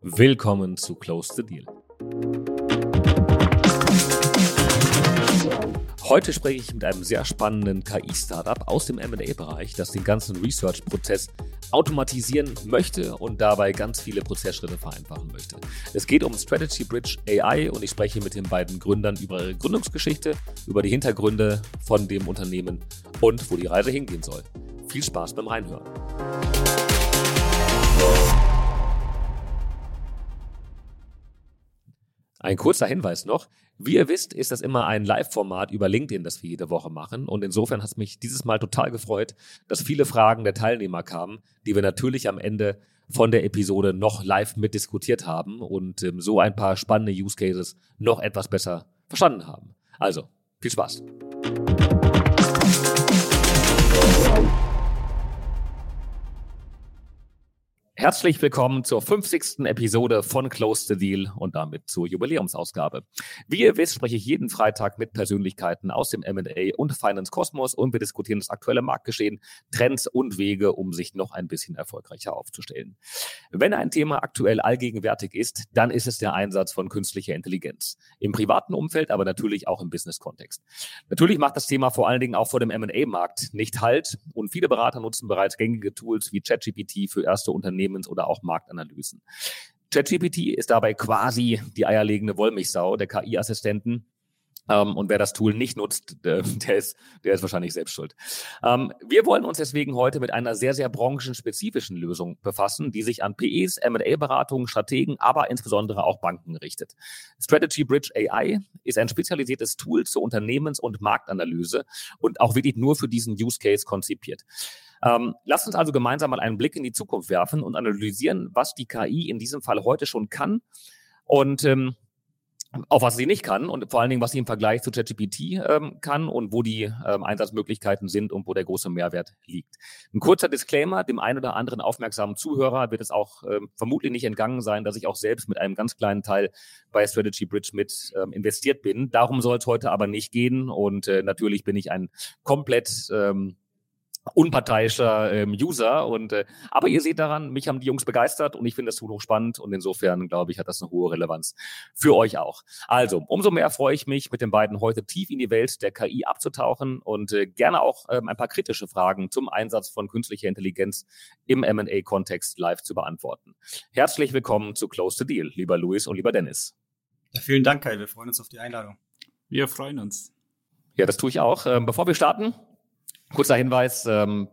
Willkommen zu Close the Deal. Heute spreche ich mit einem sehr spannenden KI-Startup aus dem M&A-Bereich, das den ganzen Research-Prozess automatisieren möchte und dabei ganz viele Prozessschritte vereinfachen möchte. Es geht um Strategy Bridge AI und ich spreche mit den beiden Gründern über ihre Gründungsgeschichte, über die Hintergründe von dem Unternehmen und wo die Reise hingehen soll. Viel Spaß beim Reinhören. Ein kurzer Hinweis noch. Wie ihr wisst, ist das immer ein Live-Format über LinkedIn, das wir jede Woche machen. Und insofern hat es mich dieses Mal total gefreut, dass viele Fragen der Teilnehmer kamen, die wir natürlich am Ende von der Episode noch live mitdiskutiert haben und so ein paar spannende Use Cases noch etwas besser verstanden haben. Also, viel Spaß. Herzlich willkommen zur 50. Episode von Close the Deal und damit zur Jubiläumsausgabe. Wie ihr wisst, spreche ich jeden Freitag mit Persönlichkeiten aus dem M&A und Finance-Kosmos und wir diskutieren das aktuelle Marktgeschehen, Trends und Wege, um sich noch ein bisschen erfolgreicher aufzustellen. Wenn ein Thema aktuell allgegenwärtig ist, dann ist es der Einsatz von künstlicher Intelligenz. Im privaten Umfeld, aber natürlich auch im Business-Kontext. Natürlich macht das Thema vor allen Dingen auch vor dem M&A-Markt nicht Halt und viele Berater nutzen bereits gängige Tools wie ChatGPT für erste Unternehmen oder auch Marktanalysen. ChatGPT ist dabei quasi die eierlegende Wollmilchsau der KI-Assistenten. Und wer das Tool nicht nutzt, der ist wahrscheinlich selbst schuld. Wir wollen uns deswegen heute mit einer sehr, sehr branchenspezifischen Lösung befassen, die sich an PEs, M&A-Beratungen, Strategen, aber insbesondere auch Banken richtet. Strategy Bridge AI ist ein spezialisiertes Tool zur Unternehmens- und Marktanalyse und auch wirklich nur für diesen Use Case konzipiert. Lasst uns also gemeinsam mal einen Blick in die Zukunft werfen und analysieren, was die KI in diesem Fall heute schon kann und auch was sie nicht kann und vor allen Dingen, was sie im Vergleich zu ChatGPT kann und wo die Einsatzmöglichkeiten sind und wo der große Mehrwert liegt. Ein kurzer Disclaimer, dem einen oder anderen aufmerksamen Zuhörer wird es auch vermutlich nicht entgangen sein, dass ich auch selbst mit einem ganz kleinen Teil bei Strategy Bridge mit investiert bin. Darum soll es heute aber nicht gehen und natürlich bin ich ein komplett unparteiischer User aber ihr seht daran, mich haben die Jungs begeistert und ich finde das Tool hochspannend und insofern glaube ich, hat das eine hohe Relevanz für euch auch. Also, umso mehr freue ich mich, mit den beiden heute tief in die Welt der KI abzutauchen und gerne auch ein paar kritische Fragen zum Einsatz von künstlicher Intelligenz im M&A-Kontext live zu beantworten. Herzlich willkommen zu Close the Deal, lieber Luis und lieber Dennis. Ja, vielen Dank, Kai, wir freuen uns auf die Einladung. Wir freuen uns. Ja, das tue ich auch. Bevor wir starten, kurzer Hinweis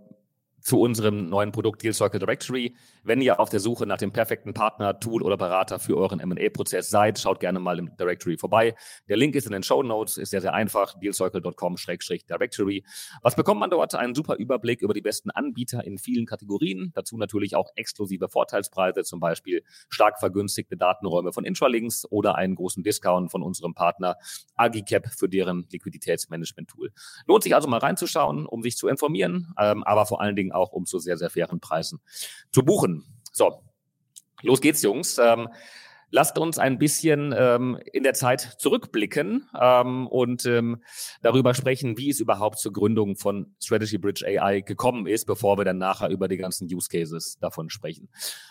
zu unserem neuen Produkt Deal Circle Directory. Wenn ihr auf der Suche nach dem perfekten Partner, Tool oder Berater für euren M&A-Prozess seid, schaut gerne mal im Directory vorbei. Der Link ist in den Shownotes, ist sehr, sehr einfach, dealcircle.com/directory. Was bekommt man dort? Einen super Überblick über die besten Anbieter in vielen Kategorien. Dazu natürlich auch exklusive Vorteilspreise, zum Beispiel stark vergünstigte Datenräume von Intralinks oder einen großen Discount von unserem Partner Agicap für deren Liquiditätsmanagement-Tool. Lohnt sich also mal reinzuschauen, um sich zu informieren, aber vor allen Dingen auch um zu sehr, sehr fairen Preisen zu buchen. So, los geht's, Jungs. Lasst uns ein bisschen in der Zeit zurückblicken und darüber sprechen, wie es überhaupt zur Gründung von Strategy Bridge AI gekommen ist, bevor wir dann nachher über die ganzen Use Cases davon sprechen.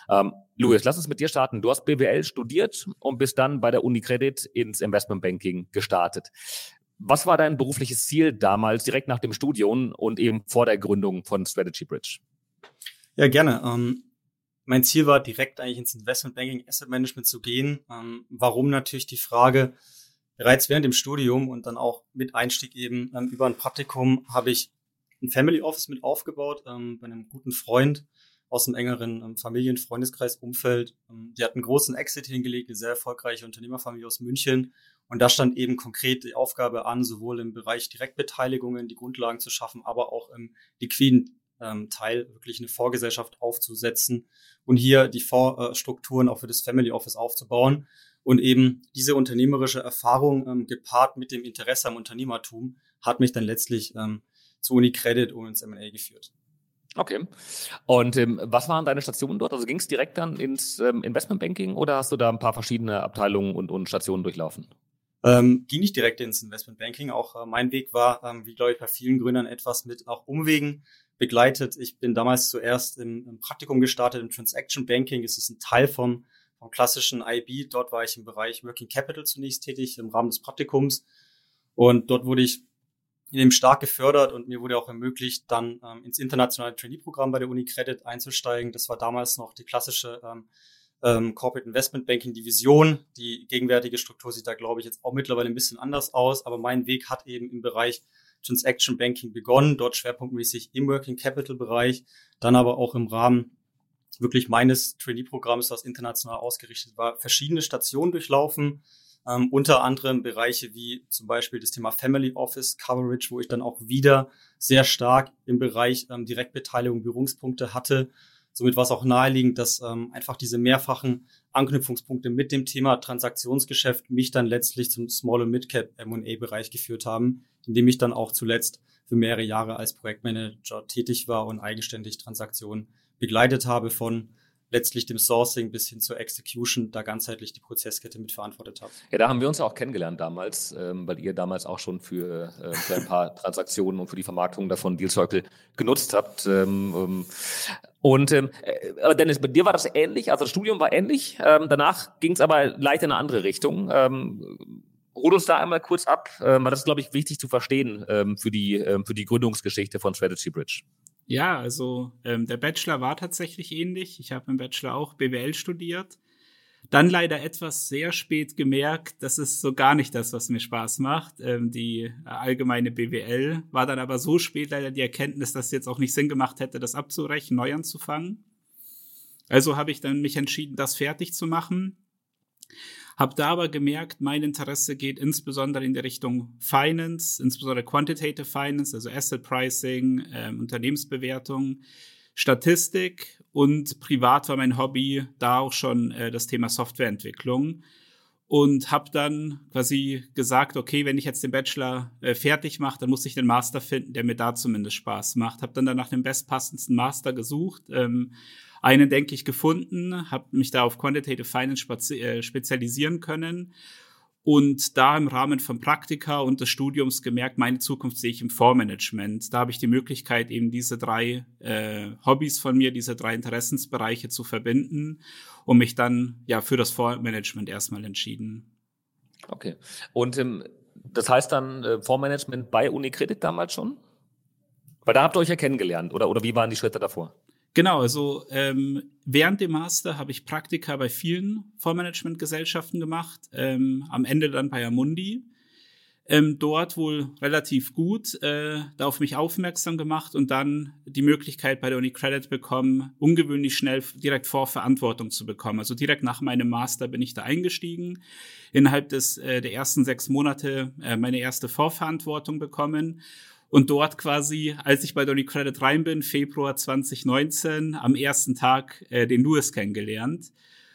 Luis, lass uns mit dir starten. Du hast BWL studiert und bist dann bei der UniCredit ins Investmentbanking gestartet. Was war dein berufliches Ziel damals, direkt nach dem Studium und eben vor der Gründung von Strategy Bridge? Ja, gerne. Mein Ziel war, direkt eigentlich ins Investmentbanking, Asset Management zu gehen. Warum natürlich die Frage, bereits während dem Studium und dann auch mit Einstieg eben über ein Praktikum habe ich ein Family Office mit aufgebaut, bei einem guten Freund aus dem engeren Familien-Freundeskreis-Umfeld. Die hat einen großen Exit hingelegt, eine sehr erfolgreiche Unternehmerfamilie aus München. Und da stand eben konkret die Aufgabe an, sowohl im Bereich Direktbeteiligungen die Grundlagen zu schaffen, aber auch im liquiden Teil wirklich eine Vorgesellschaft aufzusetzen und hier die Vorstrukturen auch für das Family Office aufzubauen. Und eben diese unternehmerische Erfahrung gepaart mit dem Interesse am Unternehmertum hat mich dann letztlich zu UniCredit und ins M&A geführt. Okay. Und was waren deine Stationen dort? Also ging es direkt dann ins Investmentbanking oder hast du da ein paar verschiedene Abteilungen und Stationen durchlaufen? Ging nicht direkt ins Investmentbanking. Auch mein Weg war, wie glaube ich bei vielen Gründern, etwas mit auch Umwegen begleitet. Ich bin damals zuerst im Praktikum gestartet im Transaction Banking. Es ist ein Teil vom vom klassischen IB. Dort war ich im Bereich Working Capital zunächst tätig im Rahmen des Praktikums. Und dort wurde ich eben stark gefördert und mir wurde auch ermöglicht, dann ins internationale Trainee-Programm bei der UniCredit einzusteigen. Das war damals noch die klassische Corporate Investment Banking Division. Die gegenwärtige Struktur sieht da, glaube ich, jetzt auch mittlerweile ein bisschen anders aus. Aber mein Weg hat eben im Bereich Transaction Banking begonnen, dort schwerpunktmäßig im Working Capital Bereich, dann aber auch im Rahmen wirklich meines Trainee-Programms, was international ausgerichtet war, verschiedene Stationen durchlaufen. Unter anderem Bereiche wie zum Beispiel das Thema Family Office Coverage, wo ich dann auch wieder sehr stark im Bereich Direktbeteiligung Berührungspunkte hatte. Somit war es auch naheliegend, dass einfach diese mehrfachen Anknüpfungspunkte mit dem Thema Transaktionsgeschäft mich dann letztlich zum Small- und Mid-Cap M&A-Bereich geführt haben, in dem ich dann auch zuletzt für mehrere Jahre als Projektmanager tätig war und eigenständig Transaktionen begleitet habe, von letztlich dem Sourcing bis hin zur Execution, da ganzheitlich die Prozesskette mitverantwortet habe. Ja, da haben wir uns ja auch kennengelernt damals, weil ihr damals auch schon für ein paar Transaktionen und für die Vermarktung davon Deal Circle genutzt habt. Aber Dennis, bei dir war das ähnlich, also das Studium war ähnlich, danach ging es aber leicht in eine andere Richtung. Hol uns da einmal kurz ab, weil das ist, glaube ich, wichtig zu verstehen für die Gründungsgeschichte von Strategy Bridge. Ja, also der Bachelor war tatsächlich ähnlich. Ich habe im Bachelor auch BWL studiert. Dann leider etwas sehr spät gemerkt, das ist so gar nicht das, was mir Spaß macht. Die allgemeine BWL war dann aber so spät leider die Erkenntnis, dass es jetzt auch nicht Sinn gemacht hätte, das abzubrechen, neu anzufangen. Also habe ich dann mich entschieden, das fertig zu machen. Habe da aber gemerkt, mein Interesse geht insbesondere in die Richtung Finance, insbesondere Quantitative Finance, also Asset Pricing, Unternehmensbewertung, Statistik, und privat war mein Hobby da auch schon das Thema Softwareentwicklung. Und habe dann quasi gesagt, okay, wenn ich jetzt den Bachelor fertig mache, dann muss ich den Master finden, der mir da zumindest Spaß macht. Habe dann nach dem bestpassendsten Master gesucht, einen, denke ich, gefunden, habe mich da auf Quantitative Finance spezialisieren können und da im Rahmen von Praktika und des Studiums gemerkt, meine Zukunft sehe ich im Fondsmanagement. Da habe ich die Möglichkeit, eben diese drei Hobbys von mir, diese drei Interessensbereiche zu verbinden und mich dann ja für das Fondsmanagement erstmal entschieden. Okay. Und das heißt dann Fondsmanagement bei UniCredit damals schon? Weil da habt ihr euch ja kennengelernt, oder wie waren die Schritte davor? Genau, also während dem Master habe ich Praktika bei vielen Fondsmanagementgesellschaften gemacht, am Ende dann bei Amundi. Dort wohl relativ gut da auf mich aufmerksam gemacht und dann die Möglichkeit bei der UniCredit bekommen, ungewöhnlich schnell direkt Fondsverantwortung zu bekommen. Also direkt nach meinem Master bin ich da eingestiegen, innerhalb der ersten 6 Monate meine erste Fondsverantwortung bekommen. Und dort quasi, als ich bei der UniCredit rein bin, Februar 2019, am ersten Tag den Louis kennengelernt.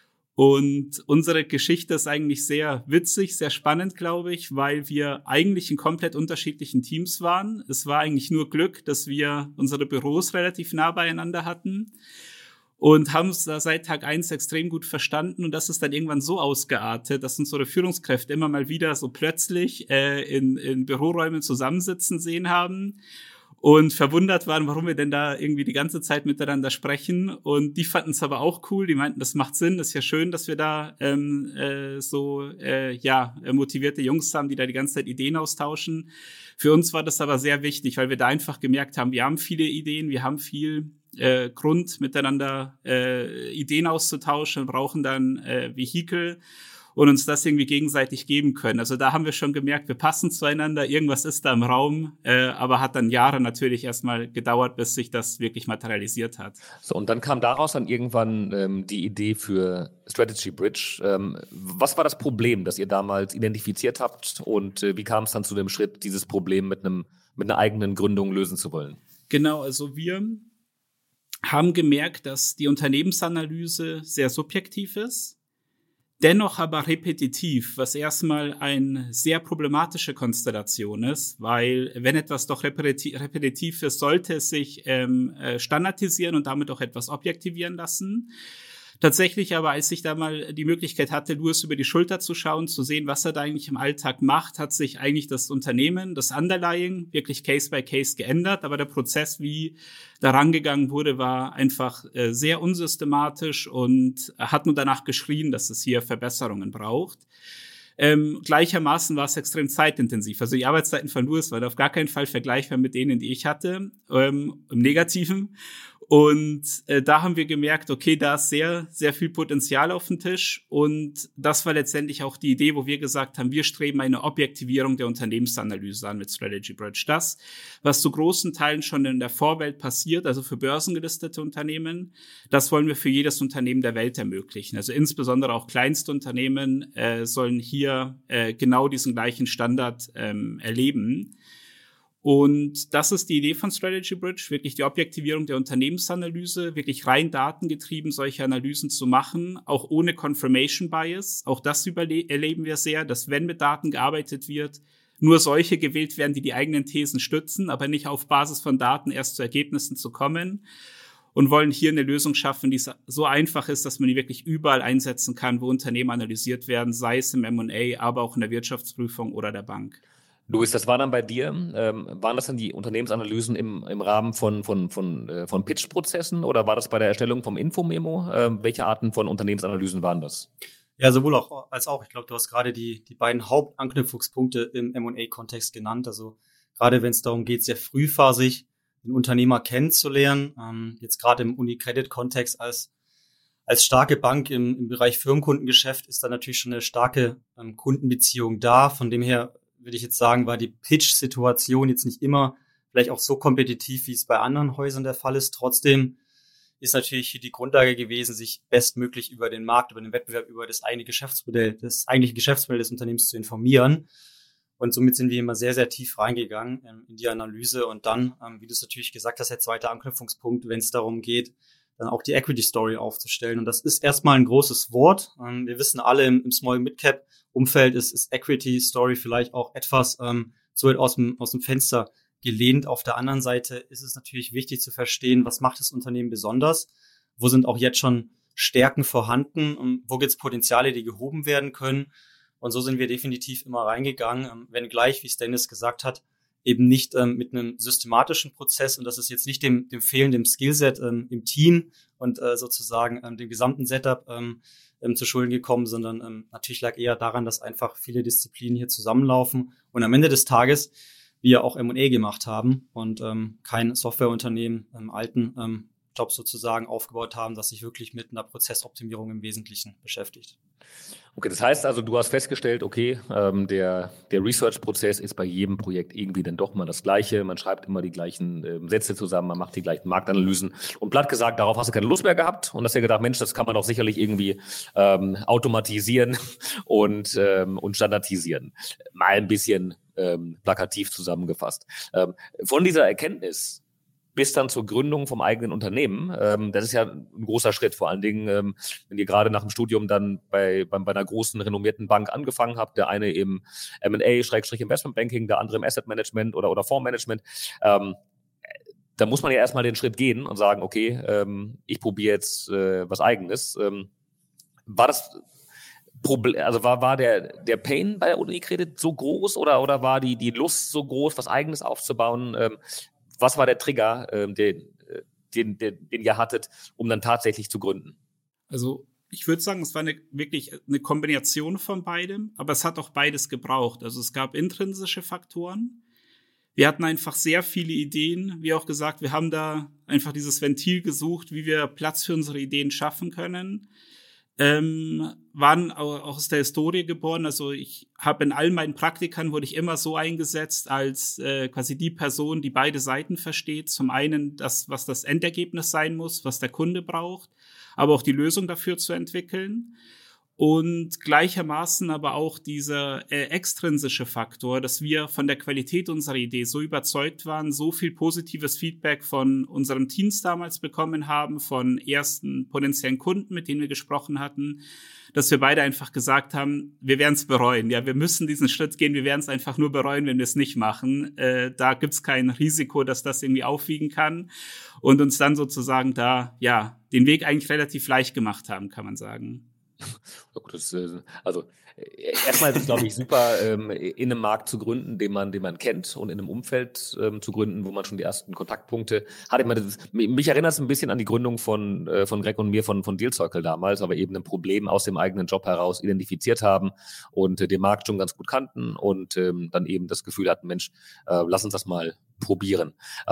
Und unsere Geschichte ist eigentlich sehr witzig, sehr spannend, glaube ich, weil wir eigentlich in komplett unterschiedlichen Teams waren. Es war eigentlich nur Glück, dass wir unsere Büros relativ nah beieinander hatten und haben uns da seit Tag 1 extrem gut verstanden. Und das ist dann irgendwann so ausgeartet, dass unsere Führungskräfte immer mal wieder so plötzlich in Büroräumen zusammensitzen sehen haben und verwundert waren, warum wir denn da irgendwie die ganze Zeit miteinander sprechen. Und die fanden es aber auch cool. Die meinten, das macht Sinn, das ist ja schön, dass wir da motivierte Jungs haben, die da die ganze Zeit Ideen austauschen. Für uns war das aber sehr wichtig, weil wir da einfach gemerkt haben, wir haben viele Ideen, wir haben viel Grund, miteinander Ideen auszutauschen, brauchen dann Vehikel und uns das irgendwie gegenseitig geben können. Also da haben wir schon gemerkt, wir passen zueinander, irgendwas ist da im Raum, aber hat dann Jahre natürlich erstmal gedauert, bis sich das wirklich materialisiert hat. So, und dann kam daraus dann irgendwann die Idee für Strategy Bridge. Was war das Problem, das ihr damals identifiziert habt und wie kam es dann zu dem Schritt, dieses Problem mit einer eigenen Gründung lösen zu wollen? Genau, also wir haben gemerkt, dass die Unternehmensanalyse sehr subjektiv ist, dennoch aber repetitiv, was erstmal eine sehr problematische Konstellation ist, weil wenn etwas doch repetitiv ist, sollte es sich standardisieren und damit auch etwas objektivieren lassen. Tatsächlich aber, als ich da mal die Möglichkeit hatte, Louis über die Schulter zu schauen, zu sehen, was er da eigentlich im Alltag macht, hat sich eigentlich das Unternehmen, das Underlying, wirklich Case by Case geändert. Aber der Prozess, wie da rangegangen wurde, war einfach sehr unsystematisch und hat nur danach geschrien, dass es hier Verbesserungen braucht. Gleichermaßen war es extrem zeitintensiv. Also die Arbeitszeiten von Louis waren auf gar keinen Fall vergleichbar mit denen, die ich hatte, im Negativen. Und da haben wir gemerkt, okay, da ist sehr, sehr viel Potenzial auf dem Tisch. Und das war letztendlich auch die Idee, wo wir gesagt haben, wir streben eine Objektivierung der Unternehmensanalyse an mit Strategy Bridge. Das, was zu großen Teilen schon in der Vorwelt passiert, also für börsengelistete Unternehmen, das wollen wir für jedes Unternehmen der Welt ermöglichen. Also insbesondere auch Kleinstunternehmen sollen hier genau diesen gleichen Standard erleben. Und das ist die Idee von Strategy Bridge, wirklich die Objektivierung der Unternehmensanalyse, wirklich rein datengetrieben solche Analysen zu machen, auch ohne Confirmation Bias. Auch das erleben wir sehr, dass wenn mit Daten gearbeitet wird, nur solche gewählt werden, die die eigenen Thesen stützen, aber nicht auf Basis von Daten erst zu Ergebnissen zu kommen. Und wollen hier eine Lösung schaffen, die so einfach ist, dass man die wirklich überall einsetzen kann, wo Unternehmen analysiert werden, sei es im M&A, aber auch in der Wirtschaftsprüfung oder der Bank. Luis, das war dann bei dir, waren das dann die Unternehmensanalysen im Rahmen von Pitch-Prozessen oder war das bei der Erstellung vom Infomemo? Welche Arten von Unternehmensanalysen waren das? Ja, sowohl auch als auch. Ich glaube, du hast gerade die beiden Hauptanknüpfungspunkte im M&A-Kontext genannt. Also gerade wenn es darum geht, sehr frühphasig den Unternehmer kennenzulernen, jetzt gerade im UniCredit-Kontext als starke Bank im Bereich Firmenkundengeschäft ist da natürlich schon eine starke Kundenbeziehung da. Von dem her würde ich jetzt sagen, war die Pitch-Situation jetzt nicht immer vielleicht auch so kompetitiv, wie es bei anderen Häusern der Fall ist. Trotzdem ist natürlich hier die Grundlage gewesen, sich bestmöglich über den Markt, über den Wettbewerb, über das eigentliche Geschäftsmodell des Unternehmens zu informieren. Und somit sind wir immer sehr, sehr tief reingegangen in die Analyse. Und dann, wie du es natürlich gesagt hast, der zweite Anknüpfungspunkt, wenn es darum geht, dann auch die Equity Story aufzustellen. Und das ist erstmal ein großes Wort. Wir wissen alle, im Small Mid-Cap Umfeld ist Equity Story vielleicht auch etwas so weit aus dem Fenster gelehnt. Auf der anderen Seite ist es natürlich wichtig zu verstehen, was macht das Unternehmen besonders? Wo sind auch jetzt schon Stärken vorhanden? Und wo gibt es Potenziale, die gehoben werden können? Und so sind wir definitiv immer reingegangen, wenngleich, wie es Dennis gesagt hat, eben nicht mit einem systematischen Prozess, und das ist jetzt nicht dem fehlenden Skillset im Team und sozusagen dem gesamten Setup zu Schulden gekommen, sondern natürlich lag eher daran, dass einfach viele Disziplinen hier zusammenlaufen und am Ende des Tages wir auch M&A gemacht haben und kein Softwareunternehmen im alten Job sozusagen aufgebaut haben, das sich wirklich mit einer Prozessoptimierung im Wesentlichen beschäftigt. Okay, das heißt also, du hast festgestellt, okay, der Research-Prozess ist bei jedem Projekt irgendwie dann doch mal das Gleiche. Man schreibt immer die gleichen Sätze zusammen, man macht die gleichen Marktanalysen. Und platt gesagt, darauf hast du keine Lust mehr gehabt und hast dir gedacht, Mensch, das kann man doch sicherlich irgendwie automatisieren und standardisieren. Mal ein bisschen plakativ zusammengefasst. Von dieser Erkenntnis bis dann zur Gründung vom eigenen Unternehmen. Das ist ja ein großer Schritt, vor allen Dingen, wenn ihr gerade nach dem Studium dann bei einer großen, renommierten Bank angefangen habt, der eine im M&A/Investmentbanking, der andere im Asset Management oder Fondsmanagement. Da muss man ja erstmal den Schritt gehen und sagen, okay, ich probiere jetzt was Eigenes. War das Problem, also war der Pain bei der UniCredit so groß oder war die Lust so groß, was Eigenes aufzubauen? Was war der Trigger, den ihr hattet, um dann tatsächlich zu gründen? Also ich würde sagen, es war wirklich eine Kombination von beidem, aber es hat auch beides gebraucht. Also es gab intrinsische Faktoren. Wir hatten einfach sehr viele Ideen. Wie auch gesagt, wir haben da einfach dieses Ventil gesucht, wie wir Platz für unsere Ideen schaffen können. Waren auch aus der Historie geboren. Also ich habe in all meinen Praktikern wurde ich immer so eingesetzt als quasi die Person, die beide Seiten versteht. Zum einen das, was das Endergebnis sein muss, was der Kunde braucht, aber auch die Lösung dafür zu entwickeln. Und gleichermaßen aber auch dieser extrinsische Faktor, dass wir von der Qualität unserer Idee so überzeugt waren, so viel positives Feedback von unseren Teams damals bekommen haben, von ersten potenziellen Kunden, mit denen wir gesprochen hatten, dass wir beide einfach gesagt haben, wir werden es bereuen. Ja, wir müssen diesen Schritt gehen, wir werden es einfach nur bereuen, wenn wir es nicht machen. Da gibt es kein Risiko, dass das irgendwie aufwiegen kann. Und uns dann sozusagen da, ja, den Weg eigentlich relativ leicht gemacht haben, kann man sagen. Erstmal ist es, glaube ich, super, in einem Markt zu gründen, den man kennt, und in einem Umfeld zu gründen, wo man schon die ersten Kontaktpunkte hat. Ich meine, mich erinnert es ein bisschen an die Gründung von Greg und mir von Deal Circle damals, aber eben ein Problem aus dem eigenen Job heraus identifiziert haben und den Markt schon ganz gut kannten und dann eben das Gefühl hatten, Mensch, lass uns das mal probieren.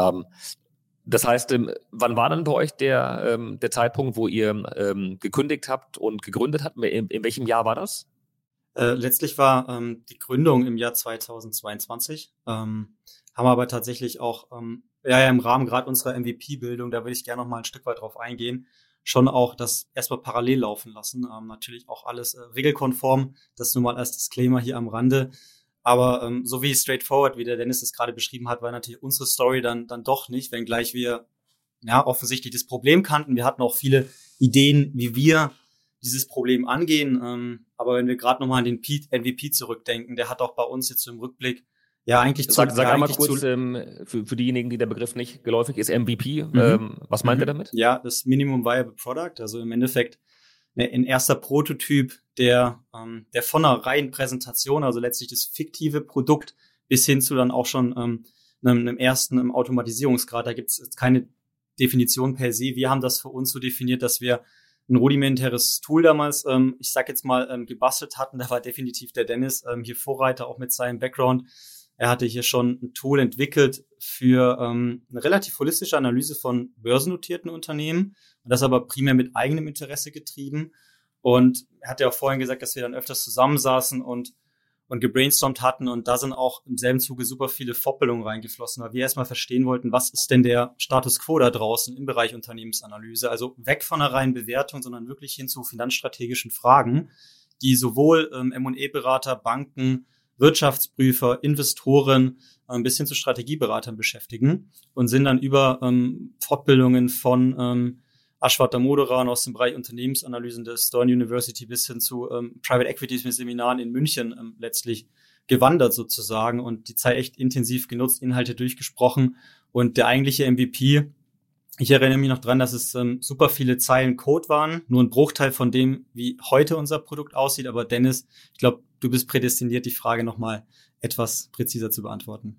Das heißt, wann war dann bei euch der Zeitpunkt, wo ihr gekündigt habt und gegründet habt? In welchem Jahr war das? Letztlich war die Gründung im Jahr 2022. Haben aber tatsächlich auch im Rahmen gerade unserer MVP-Bildung, da würde ich gerne noch mal ein Stück weit drauf eingehen, schon auch das erstmal parallel laufen lassen. Natürlich auch alles regelkonform. Das nur mal als Disclaimer hier am Rande. Aber so wie straightforward, wie der Dennis es gerade beschrieben hat, war natürlich unsere Story dann doch nicht, wenngleich wir ja offensichtlich das Problem kannten. Wir hatten auch viele Ideen, wie wir dieses Problem angehen. Aber wenn wir gerade nochmal an den MVP zurückdenken, der hat auch bei uns jetzt im Rückblick ja eigentlich Sag einmal kurz für diejenigen, die der Begriff nicht geläufig ist, MVP, was meint er damit? Ja, das Minimum Viable Product, also im Endeffekt ein erster Prototyp, der von einer reinen Präsentation, also letztlich das fiktive Produkt, bis hin zu dann auch schon einem ersten Automatisierungsgrad. Da gibt es keine Definition per se. Wir haben das für uns so definiert, dass wir ein rudimentäres Tool damals, ich sag jetzt mal, gebastelt hatten. Da war definitiv der Dennis hier Vorreiter, auch mit seinem Background. Er hatte hier schon ein Tool entwickelt für eine relativ holistische Analyse von börsennotierten Unternehmen und das aber primär mit eigenem Interesse getrieben. Und er hat ja auch vorhin gesagt, dass wir dann öfters zusammensaßen und gebrainstormt hatten, und da sind auch im selben Zuge super viele Fortbildungen reingeflossen, weil wir erstmal verstehen wollten, was ist denn der Status quo da draußen im Bereich Unternehmensanalyse, also weg von einer reinen Bewertung, sondern wirklich hin zu finanzstrategischen Fragen, die sowohl M&A-Berater, Banken, Wirtschaftsprüfer, Investoren bis hin zu Strategieberatern beschäftigen, und sind dann über Fortbildungen von Ashwat Damodaran aus dem Bereich Unternehmensanalysen der Stern University bis hin zu Private Equity Seminaren in München letztlich gewandert sozusagen und die Zeit echt intensiv genutzt, Inhalte durchgesprochen, und der eigentliche MVP, ich erinnere mich noch dran, dass es super viele Zeilen Code waren, nur ein Bruchteil von dem, wie heute unser Produkt aussieht. Aber Dennis, ich glaube, du bist prädestiniert, die Frage nochmal etwas präziser zu beantworten.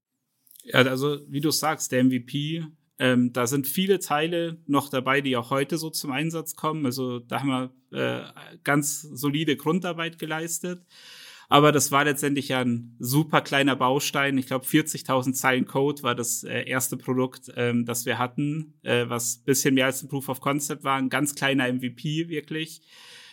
Ja, also wie du sagst, der MVP, da sind viele Teile noch dabei, die auch heute so zum Einsatz kommen. Also da haben wir ganz solide Grundarbeit geleistet. Aber das war letztendlich ja ein super kleiner Baustein. Ich glaube, 40.000 Zeilen Code war das erste Produkt, das wir hatten, was ein bisschen mehr als ein Proof of Concept war. Ein ganz kleiner MVP wirklich.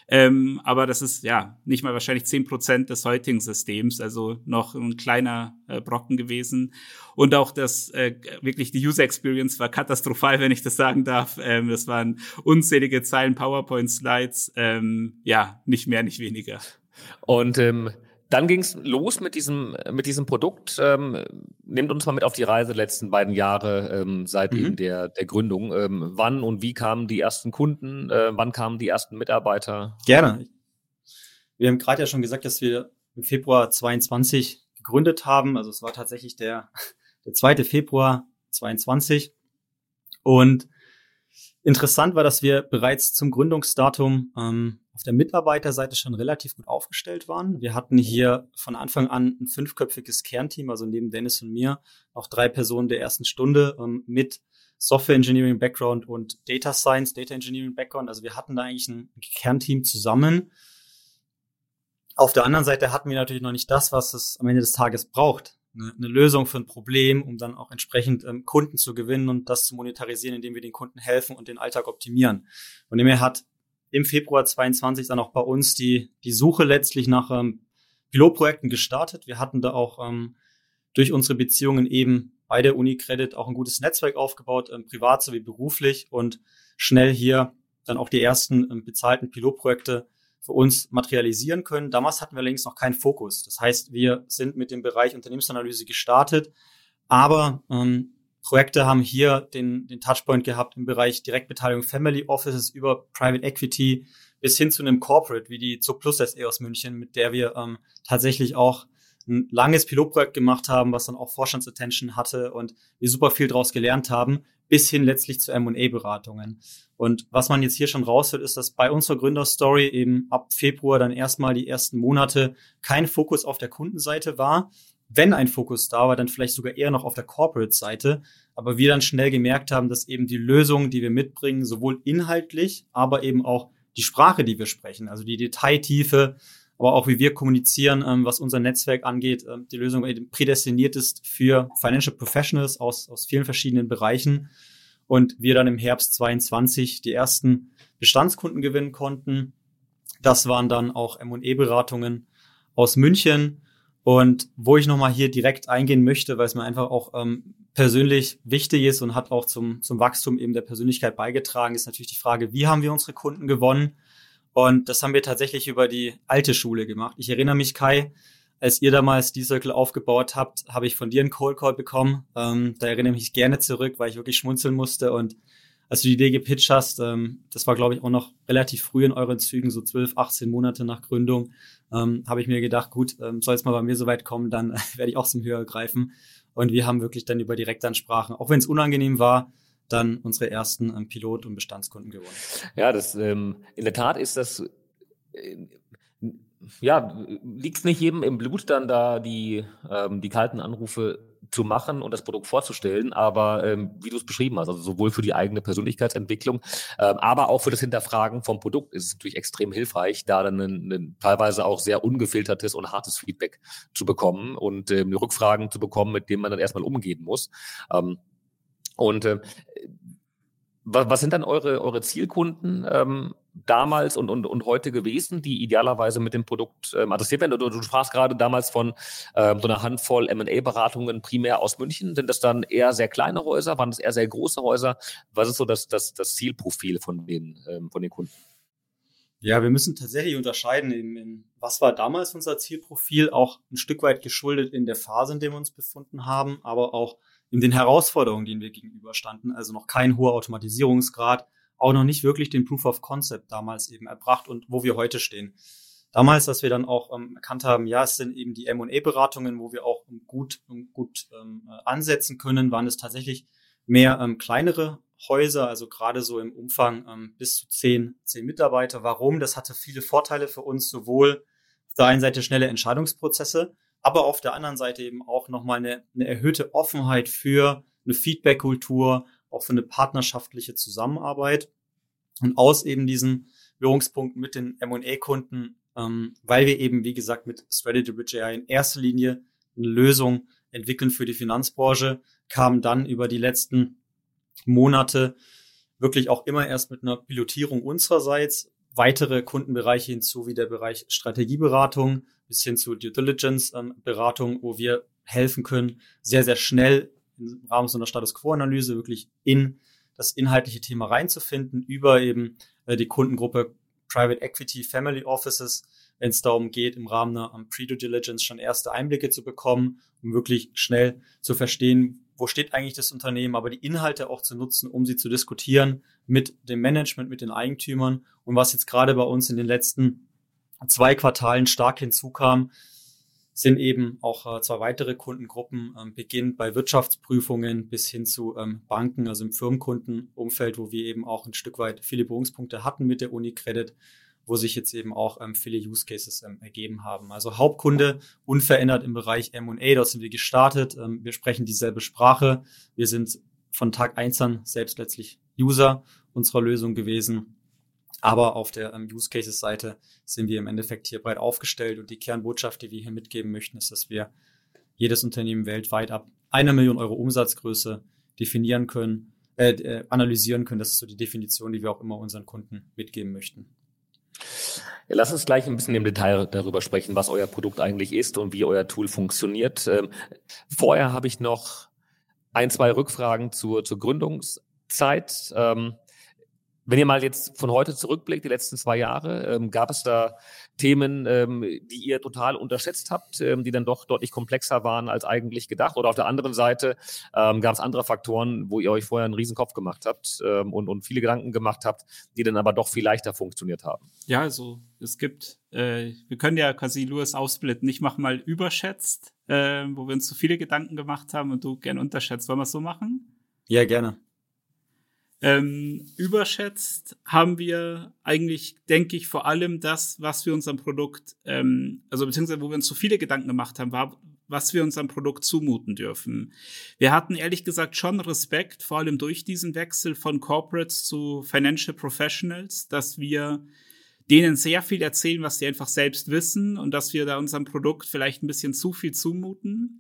Aber das ist ja nicht mal wahrscheinlich 10% des heutigen Systems, also noch ein kleiner Brocken gewesen. Und auch das wirklich die User Experience war katastrophal, wenn ich das sagen darf. Das waren unzählige Zeilen PowerPoint-Slides, nicht mehr, nicht weniger. Und dann ging's los mit diesem Produkt. Nehmt uns mal mit auf die Reise der letzten beiden Jahre seit eben der Gründung. Wann und wie kamen die ersten Kunden? Wann kamen die ersten Mitarbeiter? Gerne. Wir haben gerade ja schon gesagt, dass wir im Februar 22 gegründet haben. Also es war tatsächlich der 2. Februar 22. Und interessant war, dass wir bereits zum Gründungsdatum auf der Mitarbeiterseite schon relativ gut aufgestellt waren. Wir hatten hier von Anfang an ein 5-köpfiges Kernteam, also neben Dennis und mir auch 3 Personen der ersten Stunde mit Software Engineering Background und Data Science, Data Engineering Background. Also wir hatten da eigentlich ein Kernteam zusammen. Auf der anderen Seite hatten wir natürlich noch nicht das, was es am Ende des Tages braucht. Eine Lösung für ein Problem, um dann auch entsprechend Kunden zu gewinnen und das zu monetarisieren, indem wir den Kunden helfen und den Alltag optimieren. Und demher hat im Februar 22 dann auch bei uns die Suche letztlich nach Pilotprojekten gestartet. Wir hatten da auch durch unsere Beziehungen eben bei der UniCredit auch ein gutes Netzwerk aufgebaut, privat sowie beruflich, und schnell hier dann auch die ersten bezahlten Pilotprojekte für uns materialisieren können. Damals hatten wir allerdings noch keinen Fokus. Das heißt, wir sind mit dem Bereich Unternehmensanalyse gestartet, aber Projekte haben hier den Touchpoint gehabt im Bereich Direktbeteiligung Family Offices über Private Equity bis hin zu einem Corporate wie die Zooplus SE aus München, mit der wir tatsächlich auch ein langes Pilotprojekt gemacht haben, was dann auch Vorstandsattention hatte und wir super viel daraus gelernt haben, bis hin letztlich zu M&A-Beratungen. Und was man jetzt hier schon raushört, ist, dass bei unserer Gründerstory eben ab Februar dann erstmal die ersten Monate kein Fokus auf der Kundenseite war. Wenn ein Fokus da war, dann vielleicht sogar eher noch auf der Corporate-Seite. Aber wir dann schnell gemerkt haben, dass eben die Lösungen, die wir mitbringen, sowohl inhaltlich, aber eben auch die Sprache, die wir sprechen, also die Detailtiefe, aber auch wie wir kommunizieren, was unser Netzwerk angeht, die Lösung eben prädestiniert ist für Financial Professionals aus vielen verschiedenen Bereichen. Und wir dann im Herbst 22 die ersten Bestandskunden gewinnen konnten. Das waren dann auch M&A-Beratungen aus München. Und wo ich nochmal hier direkt eingehen möchte, weil es mir einfach auch persönlich wichtig ist und hat auch zum Wachstum eben der Persönlichkeit beigetragen, ist natürlich die Frage, wie haben wir unsere Kunden gewonnen? Und das haben wir tatsächlich über die alte Schule gemacht. Ich erinnere mich, Kai, als ihr damals die Circle aufgebaut habt, habe ich von dir einen Cold Call bekommen. Da erinnere ich mich gerne zurück, weil ich wirklich schmunzeln musste. Und als du die Idee gepitcht hast, das war, glaube ich, auch noch relativ früh in euren Zügen, so 12, 18 Monate nach Gründung, habe ich mir gedacht, gut, soll es mal bei mir so weit kommen, dann werde ich auch zum Hörer greifen. Und wir haben wirklich dann über Direktansprachen, auch wenn es unangenehm war, dann unsere ersten Pilot- und Bestandskunden gewonnen. Ja, das in der Tat ist das liegt es nicht jedem im Blut, dann da die kalten Anrufe zu machen und das Produkt vorzustellen, aber wie du es beschrieben hast, also sowohl für die eigene Persönlichkeitsentwicklung, aber auch für das Hinterfragen vom Produkt ist es natürlich extrem hilfreich, da dann ein teilweise auch sehr ungefiltertes und hartes Feedback zu bekommen und Rückfragen zu bekommen, mit denen man dann erstmal umgehen muss. Was sind dann eure Zielkunden damals und heute gewesen, die idealerweise mit dem Produkt adressiert werden? Du sprachst gerade damals von so einer Handvoll M&A-Beratungen primär aus München. Sind das dann eher sehr kleine Häuser? Waren das eher sehr große Häuser? Was ist so das Zielprofil von den Kunden? Ja, wir müssen tatsächlich unterscheiden, was war damals unser Zielprofil, auch ein Stück weit geschuldet in der Phase, in der wir uns befunden haben, aber auch in den Herausforderungen, denen wir gegenüberstanden, also noch kein hoher Automatisierungsgrad, auch noch nicht wirklich den Proof of Concept damals eben erbracht und wo wir heute stehen. Damals, dass wir dann auch erkannt haben, ja, es sind eben die M&A-Beratungen, wo wir auch gut ansetzen können, waren es tatsächlich mehr kleinere Häuser, also gerade so im Umfang bis zu 10 Mitarbeiter. Warum? Das hatte viele Vorteile für uns, sowohl auf der einen Seite schnelle Entscheidungsprozesse, aber auf der anderen Seite eben auch nochmal eine erhöhte Offenheit für eine Feedback-Kultur, auch für eine partnerschaftliche Zusammenarbeit. Und aus eben diesen Berührungspunkten mit den M&A-Kunden, weil wir eben, wie gesagt, mit Strategy Bridge AI in erster Linie eine Lösung entwickeln für die Finanzbranche, kamen dann über die letzten Monate wirklich auch immer erst mit einer Pilotierung unsererseits weitere Kundenbereiche hinzu, wie der Bereich Strategieberatung bis hin zu Due Diligence Beratung, wo wir helfen können, sehr, sehr schnell im Rahmen so einer Status Quo-Analyse wirklich in das inhaltliche Thema reinzufinden, über eben die Kundengruppe Private Equity Family Offices, wenn es darum geht, im Rahmen einer Pre-Due Diligence schon erste Einblicke zu bekommen, um wirklich schnell zu verstehen, wo steht eigentlich das Unternehmen, aber die Inhalte auch zu nutzen, um sie zu diskutieren mit dem Management, mit den Eigentümern. Und was jetzt gerade bei uns in den letzten 2 Quartalen stark hinzukam, sind eben auch 2 weitere Kundengruppen, beginnend bei Wirtschaftsprüfungen bis hin zu Banken, also im Firmenkundenumfeld, wo wir eben auch ein Stück weit viele Berührungspunkte hatten mit der UniCredit, wo sich jetzt eben auch viele Use Cases ergeben haben. Also Hauptkunde unverändert im Bereich M&A, dort sind wir gestartet. Wir sprechen dieselbe Sprache. Wir sind von Tag 1 an selbst letztlich User unserer Lösung gewesen. Aber auf der Use Cases Seite sind wir im Endeffekt hier breit aufgestellt. Und die Kernbotschaft, die wir hier mitgeben möchten, ist, dass wir jedes Unternehmen weltweit ab 1 Million Euro Umsatzgröße definieren können, analysieren können. Das ist so die Definition, die wir auch immer unseren Kunden mitgeben möchten. Ja, lass uns gleich ein bisschen im Detail darüber sprechen, was euer Produkt eigentlich ist und wie euer Tool funktioniert. Vorher habe ich noch 1, 2 Rückfragen zur Gründungszeit. Wenn ihr mal jetzt von heute zurückblickt, die letzten 2 Jahre, gab es da Themen, die ihr total unterschätzt habt, die dann doch deutlich komplexer waren als eigentlich gedacht? Oder auf der anderen Seite gab es andere Faktoren, wo ihr euch vorher einen Riesenkopf gemacht habt und viele Gedanken gemacht habt, die dann aber doch viel leichter funktioniert haben? Ja, also es gibt, wir können ja quasi Louis aufsplitten. Ich mache mal überschätzt, wo wir uns zu viele Gedanken gemacht haben und du gern unterschätzt. Wollen wir es so machen? Ja, gerne. Überschätzt haben wir eigentlich, denke ich, vor allem das, was wir unserem Produkt, also beziehungsweise wo wir uns zu viele Gedanken gemacht haben, war, was wir unserem Produkt zumuten dürfen. Wir hatten ehrlich gesagt schon Respekt, vor allem durch diesen Wechsel von Corporates zu Financial Professionals, dass wir denen sehr viel erzählen, was die einfach selbst wissen und dass wir da unserem Produkt vielleicht ein bisschen zu viel zumuten.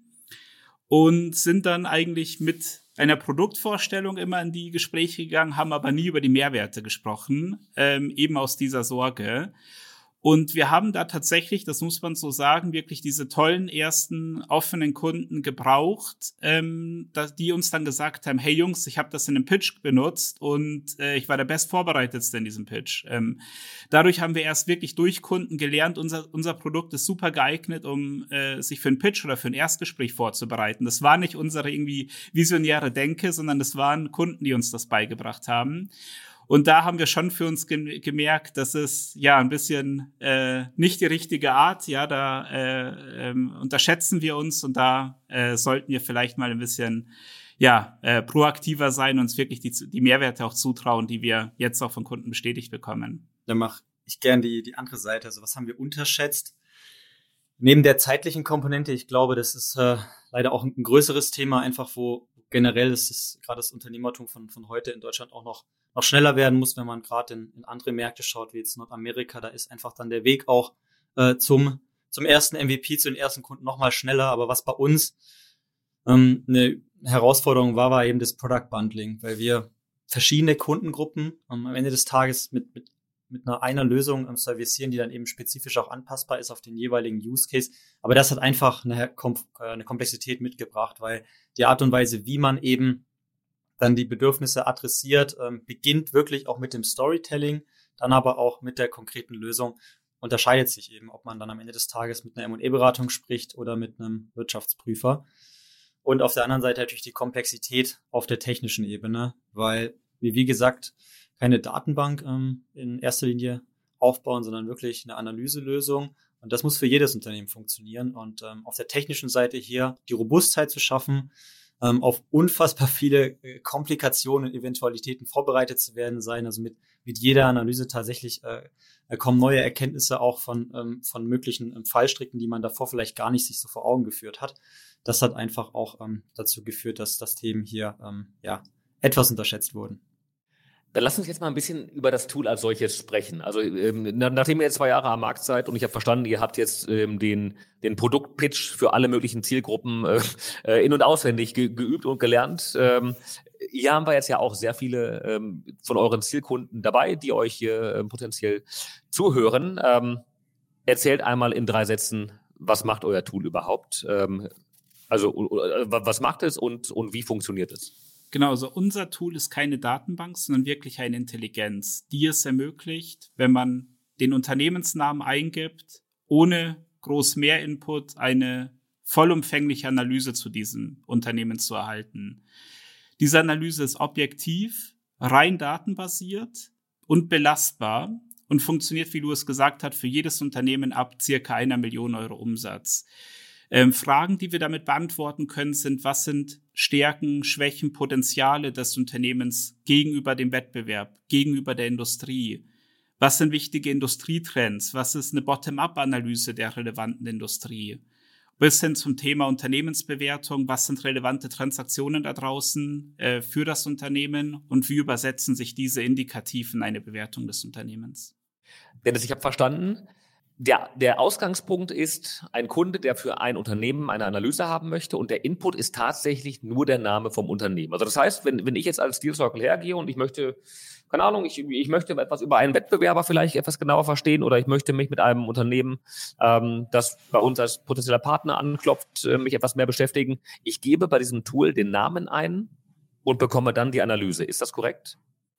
Und sind dann eigentlich mit einer Produktvorstellung immer in die Gespräche gegangen, haben aber nie über die Mehrwerte gesprochen, eben aus dieser Sorge. Und wir haben da tatsächlich, das muss man so sagen, wirklich diese tollen ersten offenen Kunden gebraucht, die uns dann gesagt haben, hey Jungs, ich habe das in einem Pitch benutzt und ich war der Bestvorbereitetste in diesem Pitch. Dadurch haben wir erst wirklich durch Kunden gelernt, unser Produkt ist super geeignet, um sich für einen Pitch oder für ein Erstgespräch vorzubereiten. Das war nicht unsere irgendwie visionäre Denke, sondern das waren Kunden, die uns das beigebracht haben. Und da haben wir schon für uns gemerkt, dass es ja ein bisschen nicht die richtige Art, ja, da unterschätzen wir uns und da sollten wir vielleicht mal ein bisschen proaktiver sein und uns wirklich die Mehrwerte auch zutrauen, die wir jetzt auch von Kunden bestätigt bekommen. Dann mache ich gern die andere Seite. Also was haben wir unterschätzt? Neben der zeitlichen Komponente, ich glaube, das ist leider auch ein größeres Thema, einfach wo generell ist gerade das Unternehmertum von heute in Deutschland auch noch schneller werden muss, wenn man gerade in andere Märkte schaut, wie jetzt Nordamerika, da ist einfach dann der Weg auch zum ersten MVP, zu den ersten Kunden noch mal schneller. Aber was bei uns eine Herausforderung war eben das Product Bundling, weil wir verschiedene Kundengruppen am Ende des Tages mit einer Lösung servicieren, die dann eben spezifisch auch anpassbar ist auf den jeweiligen Use Case. Aber das hat einfach eine Komplexität mitgebracht, weil die Art und Weise, wie man eben dann die Bedürfnisse adressiert, beginnt wirklich auch mit dem Storytelling, dann aber auch mit der konkreten Lösung, unterscheidet sich eben, ob man dann am Ende des Tages mit einer M&A-Beratung spricht oder mit einem Wirtschaftsprüfer. Und auf der anderen Seite natürlich die Komplexität auf der technischen Ebene, weil, wie gesagt, keine Datenbank in erster Linie aufbauen, sondern wirklich eine Analyselösung. Und das muss für jedes Unternehmen funktionieren. Und auf der technischen Seite hier die Robustheit zu schaffen, auf unfassbar viele Komplikationen und Eventualitäten vorbereitet zu werden sein. Also mit jeder Analyse tatsächlich kommen neue Erkenntnisse auch von möglichen Fallstricken, die man davor vielleicht gar nicht sich so vor Augen geführt hat. Das hat einfach auch dazu geführt, dass das Themen hier etwas unterschätzt wurden. Dann lass uns jetzt mal ein bisschen über das Tool als solches sprechen. Also nachdem ihr jetzt 2 Jahre am Markt seid und ich habe verstanden, ihr habt jetzt den Produktpitch für alle möglichen Zielgruppen in- und auswendig geübt und gelernt. Hier haben wir jetzt ja auch sehr viele von euren Zielkunden dabei, die euch hier potenziell zuhören. Erzählt einmal in 3 Sätzen, was macht euer Tool überhaupt? Was macht es und wie funktioniert es? Genau, also unser Tool ist keine Datenbank, sondern wirklich eine Intelligenz, die es ermöglicht, wenn man den Unternehmensnamen eingibt, ohne groß mehr Input eine vollumfängliche Analyse zu diesem Unternehmen zu erhalten. Diese Analyse ist objektiv, rein datenbasiert und belastbar und funktioniert, wie Louis gesagt hat, für jedes Unternehmen ab circa 1 Million Euro Umsatz. Fragen, die wir damit beantworten können, sind, was sind Stärken, Schwächen, Potenziale des Unternehmens gegenüber dem Wettbewerb, gegenüber der Industrie? Was sind wichtige Industrietrends? Was ist eine Bottom-up-Analyse der relevanten Industrie? Bis hin zum Thema Unternehmensbewertung, was sind relevante Transaktionen da draußen für das Unternehmen und wie übersetzen sich diese indikativ in eine Bewertung des Unternehmens? Dennis, ich habe verstanden. Der Ausgangspunkt ist ein Kunde, der für ein Unternehmen eine Analyse haben möchte und der Input ist tatsächlich nur der Name vom Unternehmen. Also das heißt, wenn ich jetzt als Deal Circle hergehe und ich möchte, keine Ahnung, ich möchte etwas über einen Wettbewerber vielleicht etwas genauer verstehen oder ich möchte mich mit einem Unternehmen, das bei uns als potenzieller Partner anklopft, mich etwas mehr beschäftigen. Ich gebe bei diesem Tool den Namen ein und bekomme dann die Analyse. Ist das korrekt?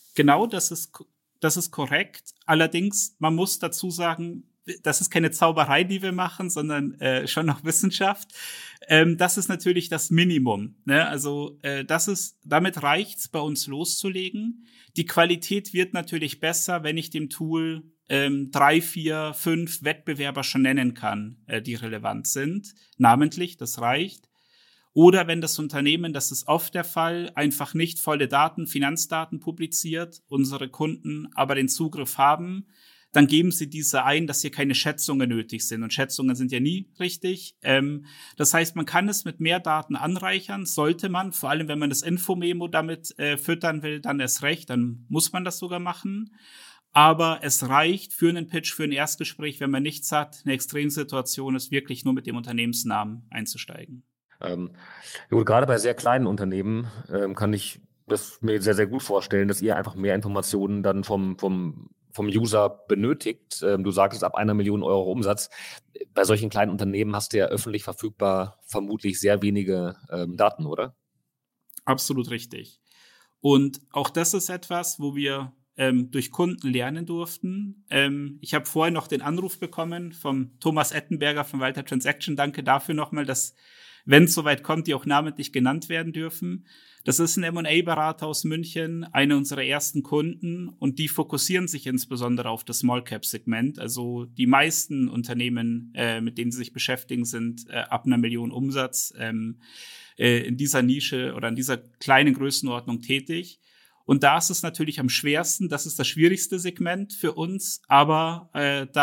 Genau, das ist korrekt. Allerdings, man muss dazu sagen, das ist keine Zauberei, die wir machen, sondern schon noch Wissenschaft. Das ist natürlich das Minimum. Ne? Also damit reicht's bei uns loszulegen. Die Qualität wird natürlich besser, wenn ich dem Tool 3, 4, 5 Wettbewerber schon nennen kann, die relevant sind. Namentlich, das reicht. Oder wenn das Unternehmen, das ist oft der Fall, einfach nicht volle Daten, Finanzdaten publiziert, unsere Kunden aber den Zugriff haben, dann geben sie diese ein, dass hier keine Schätzungen nötig sind. Und Schätzungen sind ja nie richtig. Das heißt, man kann es mit mehr Daten anreichern, sollte man, vor allem wenn man das Infomemo damit füttern will, dann erst recht, dann muss man das sogar machen. Aber es reicht für einen Pitch, für ein Erstgespräch, wenn man nichts hat, eine Extremsituation ist, wirklich nur mit dem Unternehmensnamen einzusteigen. Gut, gerade bei sehr kleinen Unternehmen kann ich das mir sehr, sehr gut vorstellen, dass ihr einfach mehr Informationen dann vom User benötigt. Du sagtest ab 1 Million Euro Umsatz. Bei solchen kleinen Unternehmen hast du ja öffentlich verfügbar vermutlich sehr wenige Daten, oder? Absolut richtig. Und auch das ist etwas, wo wir durch Kunden lernen durften. Ich habe vorher noch den Anruf bekommen vom Thomas Ettenberger von Walter Transaction. Danke dafür nochmal, dass, wenn es soweit kommt, die auch namentlich genannt werden dürfen. Das ist ein M&A-Berater aus München, einer unserer ersten Kunden, und die fokussieren sich insbesondere auf das Small-Cap-Segment. Also die meisten Unternehmen, mit denen sie sich beschäftigen, sind ab 1 Million Umsatz in dieser Nische oder in dieser kleinen Größenordnung tätig. Und da ist es natürlich am schwersten, das ist das schwierigste Segment für uns, aber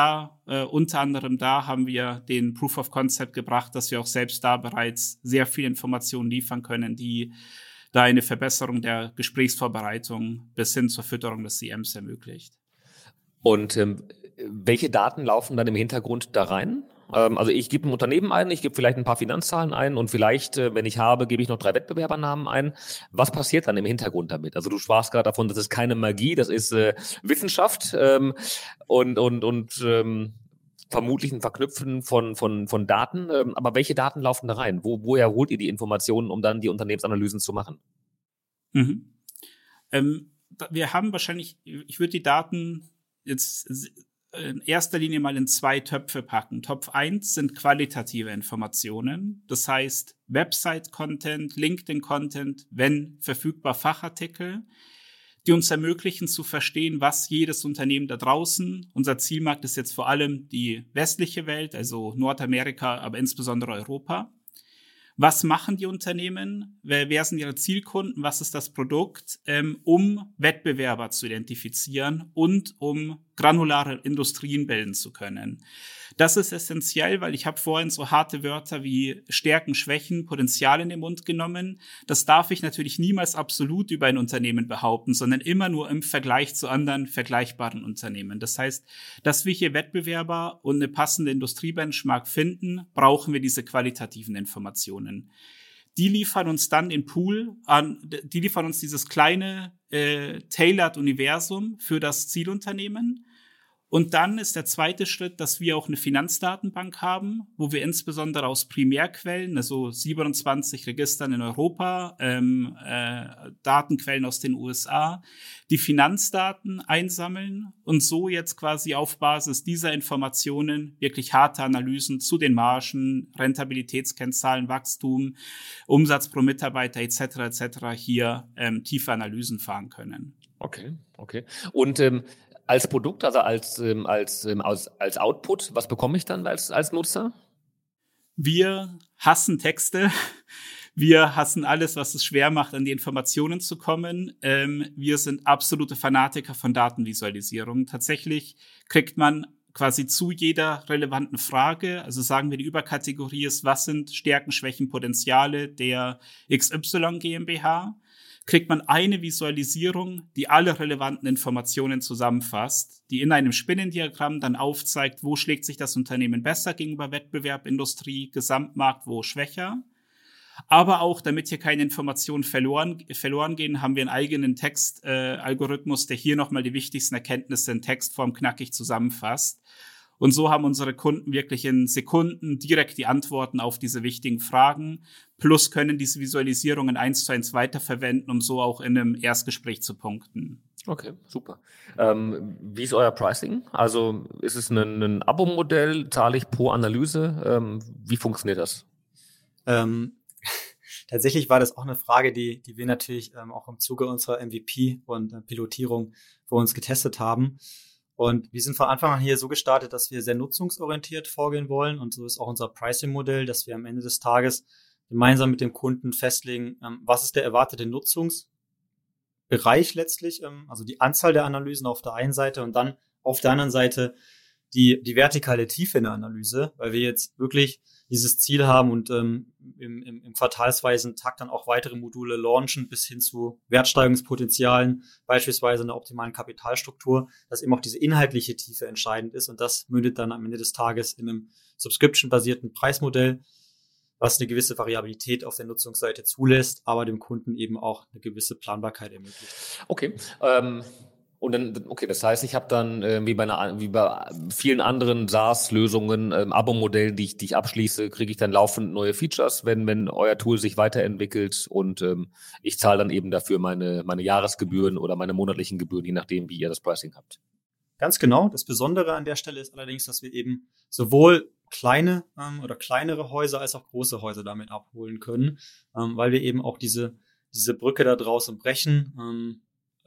unter anderem da haben wir den Proof of Concept gebracht, dass wir auch selbst da bereits sehr viele Informationen liefern können, die da eine Verbesserung der Gesprächsvorbereitung bis hin zur Fütterung des CMs ermöglicht. Und welche Daten laufen dann im Hintergrund da rein? Also ich gebe ein Unternehmen ein, ich gebe vielleicht ein paar Finanzzahlen ein und vielleicht, wenn ich habe, gebe ich noch 3 Wettbewerbernamen ein. Was passiert dann im Hintergrund damit? Also du sprachst gerade davon, das ist keine Magie, das ist Wissenschaft und vermutlich ein Verknüpfen von Daten. Aber welche Daten laufen da rein? Woher holt ihr die Informationen, um dann die Unternehmensanalysen zu machen? Mhm. Wir haben wahrscheinlich, ich würde die Daten jetzt in erster Linie mal in 2 Töpfe packen. Topf 1 sind qualitative Informationen. Das heißt Website-Content, LinkedIn-Content, wenn verfügbar Fachartikel, die uns ermöglichen zu verstehen, was jedes Unternehmen da draußen, unser Zielmarkt ist jetzt vor allem die westliche Welt, also Nordamerika, aber insbesondere Europa. Was machen die Unternehmen? Wer sind ihre Zielkunden? Was ist das Produkt? Um Wettbewerber zu identifizieren und um granulare Industrien bilden zu können. Das ist essentiell, weil ich habe vorhin so harte Wörter wie Stärken, Schwächen, Potenzial in den Mund genommen. Das darf ich natürlich niemals absolut über ein Unternehmen behaupten, sondern immer nur im Vergleich zu anderen vergleichbaren Unternehmen. Das heißt, dass wir hier Wettbewerber und eine passende Industriebenchmark finden, brauchen wir diese qualitativen Informationen. Die liefern uns dann den Pool an, die liefern uns dieses kleine tailored Universum für das Zielunternehmen. Und dann ist der zweite Schritt, dass wir auch eine Finanzdatenbank haben, wo wir insbesondere aus Primärquellen, also 27 Registern in Europa, Datenquellen aus den USA, die Finanzdaten einsammeln und so jetzt quasi auf Basis dieser Informationen wirklich harte Analysen zu den Margen, Rentabilitätskennzahlen, Wachstum, Umsatz pro Mitarbeiter etc. hier tiefe Analysen fahren können. Okay. Und als Produkt, also als Output, was bekomme ich dann als Nutzer? Wir hassen Texte. Wir hassen alles, was es schwer macht, an die Informationen zu kommen. Wir sind absolute Fanatiker von Datenvisualisierung. Tatsächlich kriegt man quasi zu jeder relevanten Frage, also sagen wir, die Überkategorie ist, was sind Stärken, Schwächen, Potenziale der XY GmbH, kriegt man eine Visualisierung, die alle relevanten Informationen zusammenfasst, die in einem Spinnendiagramm dann aufzeigt, wo schlägt sich das Unternehmen besser gegenüber Wettbewerb, Industrie, Gesamtmarkt, wo schwächer. Aber auch, damit hier keine Informationen verloren gehen, haben wir einen eigenen Textalgorithmus, der hier nochmal die wichtigsten Erkenntnisse in Textform knackig zusammenfasst. Und so haben unsere Kunden wirklich in Sekunden direkt die Antworten auf diese wichtigen Fragen, plus können diese Visualisierungen 1:1 weiterverwenden, um so auch in einem Erstgespräch zu punkten. Okay, super. Wie ist euer Pricing? Also ist es ein Abo-Modell? Zahle ich pro Analyse? Wie funktioniert das? Tatsächlich war das auch eine Frage, die wir natürlich auch im Zuge unserer MVP und Pilotierung für uns getestet haben. Und wir sind von Anfang an hier so gestartet, dass wir sehr nutzungsorientiert vorgehen wollen. Und so ist auch unser Pricing-Modell, dass wir am Ende des Tages gemeinsam mit dem Kunden festlegen, was ist der erwartete Nutzungsbereich letztlich, also die Anzahl der Analysen auf der einen Seite und dann auf der anderen Seite die vertikale Tiefe in der Analyse, weil wir jetzt wirklich dieses Ziel haben und im quartalsweisen Takt dann auch weitere Module launchen bis hin zu Wertsteigerungspotenzialen, beispielsweise einer optimalen Kapitalstruktur, dass eben auch diese inhaltliche Tiefe entscheidend ist und das mündet dann am Ende des Tages in einem subscription-basierten Preismodell, was eine gewisse Variabilität auf der Nutzungsseite zulässt, aber dem Kunden eben auch eine gewisse Planbarkeit ermöglicht. Okay. Und dann, okay, das heißt, ich habe dann wie bei vielen anderen SaaS-Lösungen, Abo-Modell, die ich abschließe, kriege ich dann laufend neue Features, wenn euer Tool sich weiterentwickelt und ich zahle dann eben dafür meine Jahresgebühren oder meine monatlichen Gebühren, je nachdem, wie ihr das Pricing habt. Ganz genau. Das Besondere an der Stelle ist allerdings, dass wir eben sowohl kleine oder kleinere Häuser als auch große Häuser damit abholen können, weil wir eben auch diese Brücke da draußen brechen.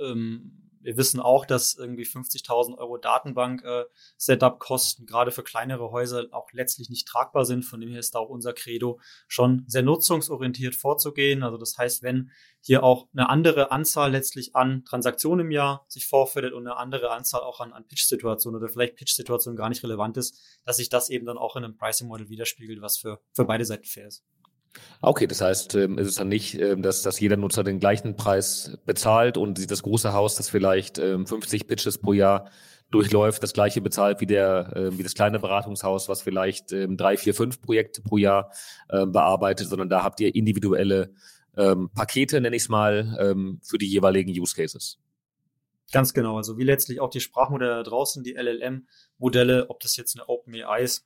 Wir wissen auch, dass irgendwie 50.000 Euro Datenbank-Setup-Kosten gerade für kleinere Häuser auch letztlich nicht tragbar sind. Von dem her ist da auch unser Credo, schon sehr nutzungsorientiert vorzugehen. Also das heißt, wenn hier auch eine andere Anzahl letztlich an Transaktionen im Jahr sich vorfindet und eine andere Anzahl auch an Pitch-Situationen oder vielleicht Pitch-Situationen gar nicht relevant ist, dass sich das eben dann auch in einem Pricing-Model widerspiegelt, was für beide Seiten fair ist. Okay, das heißt, ist es dann nicht, dass jeder Nutzer den gleichen Preis bezahlt und das große Haus, das vielleicht 50 Pitches pro Jahr durchläuft, das gleiche bezahlt wie das kleine Beratungshaus, was vielleicht 3, 4, 5 Projekte pro Jahr bearbeitet, sondern da habt ihr individuelle Pakete, nenne ich es mal, für die jeweiligen Use Cases. Ganz genau, also wie letztlich auch die Sprachmodelle da draußen, die LLM-Modelle, ob das jetzt eine OpenAI ist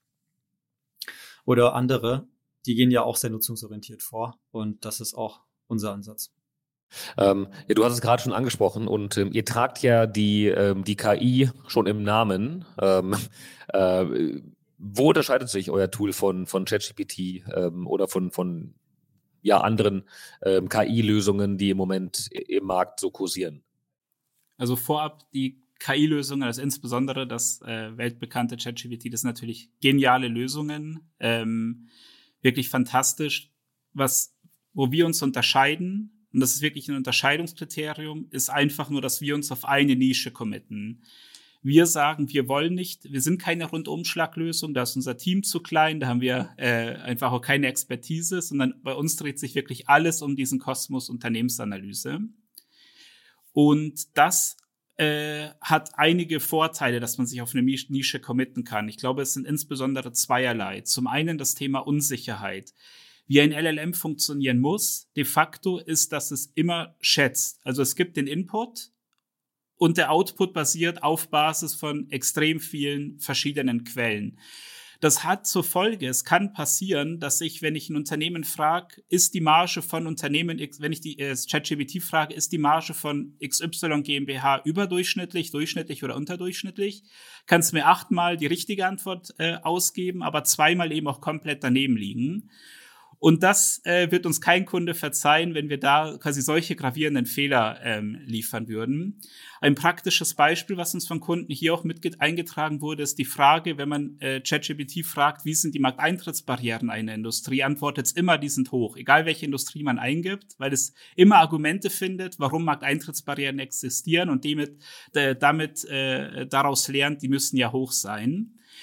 oder andere, die gehen ja auch sehr nutzungsorientiert vor und das ist auch unser Ansatz. Ja, du hast es gerade schon angesprochen und ihr tragt ja die KI schon im Namen. Wo unterscheidet sich euer Tool von ChatGPT oder von anderen KI-Lösungen, die im Moment im Markt so kursieren? Also vorab die KI-Lösungen, also insbesondere das weltbekannte ChatGPT, das sind natürlich geniale Lösungen, wirklich fantastisch. Wo wir uns unterscheiden, und das ist wirklich ein Unterscheidungskriterium, ist einfach nur, dass wir uns auf eine Nische committen. Wir sagen, wir sind keine Rundumschlaglösung, da ist unser Team zu klein, da haben wir einfach auch keine Expertise, sondern bei uns dreht sich wirklich alles um diesen Kosmos Unternehmensanalyse. Und das hat einige Vorteile, dass man sich auf eine Nische committen kann. Ich glaube, es sind insbesondere zweierlei. Zum einen das Thema Unsicherheit. Wie ein LLM funktionieren muss, de facto ist, dass es immer schätzt. Also es gibt den Input und der Output basiert auf Basis von extrem vielen verschiedenen Quellen. Das hat zur Folge, es kann passieren, dass wenn ich ein Unternehmen frage, ist die Marge von Unternehmen X, wenn ich die ChatGPT frage, ist die Marge von XY GmbH überdurchschnittlich, durchschnittlich oder unterdurchschnittlich, kann es mir 8-mal die richtige Antwort ausgeben, aber 2-mal eben auch komplett daneben liegen. Und das wird uns kein Kunde verzeihen, wenn wir da quasi solche gravierenden Fehler liefern würden. Ein praktisches Beispiel, was uns von Kunden hier auch mit eingetragen wurde, ist die Frage, wenn man ChatGPT fragt, wie sind die Markteintrittsbarrieren einer Industrie, antwortet es immer, die sind hoch, egal welche Industrie man eingibt, weil es immer Argumente findet, warum Markteintrittsbarrieren existieren und damit daraus lernt, die müssen ja hoch sein.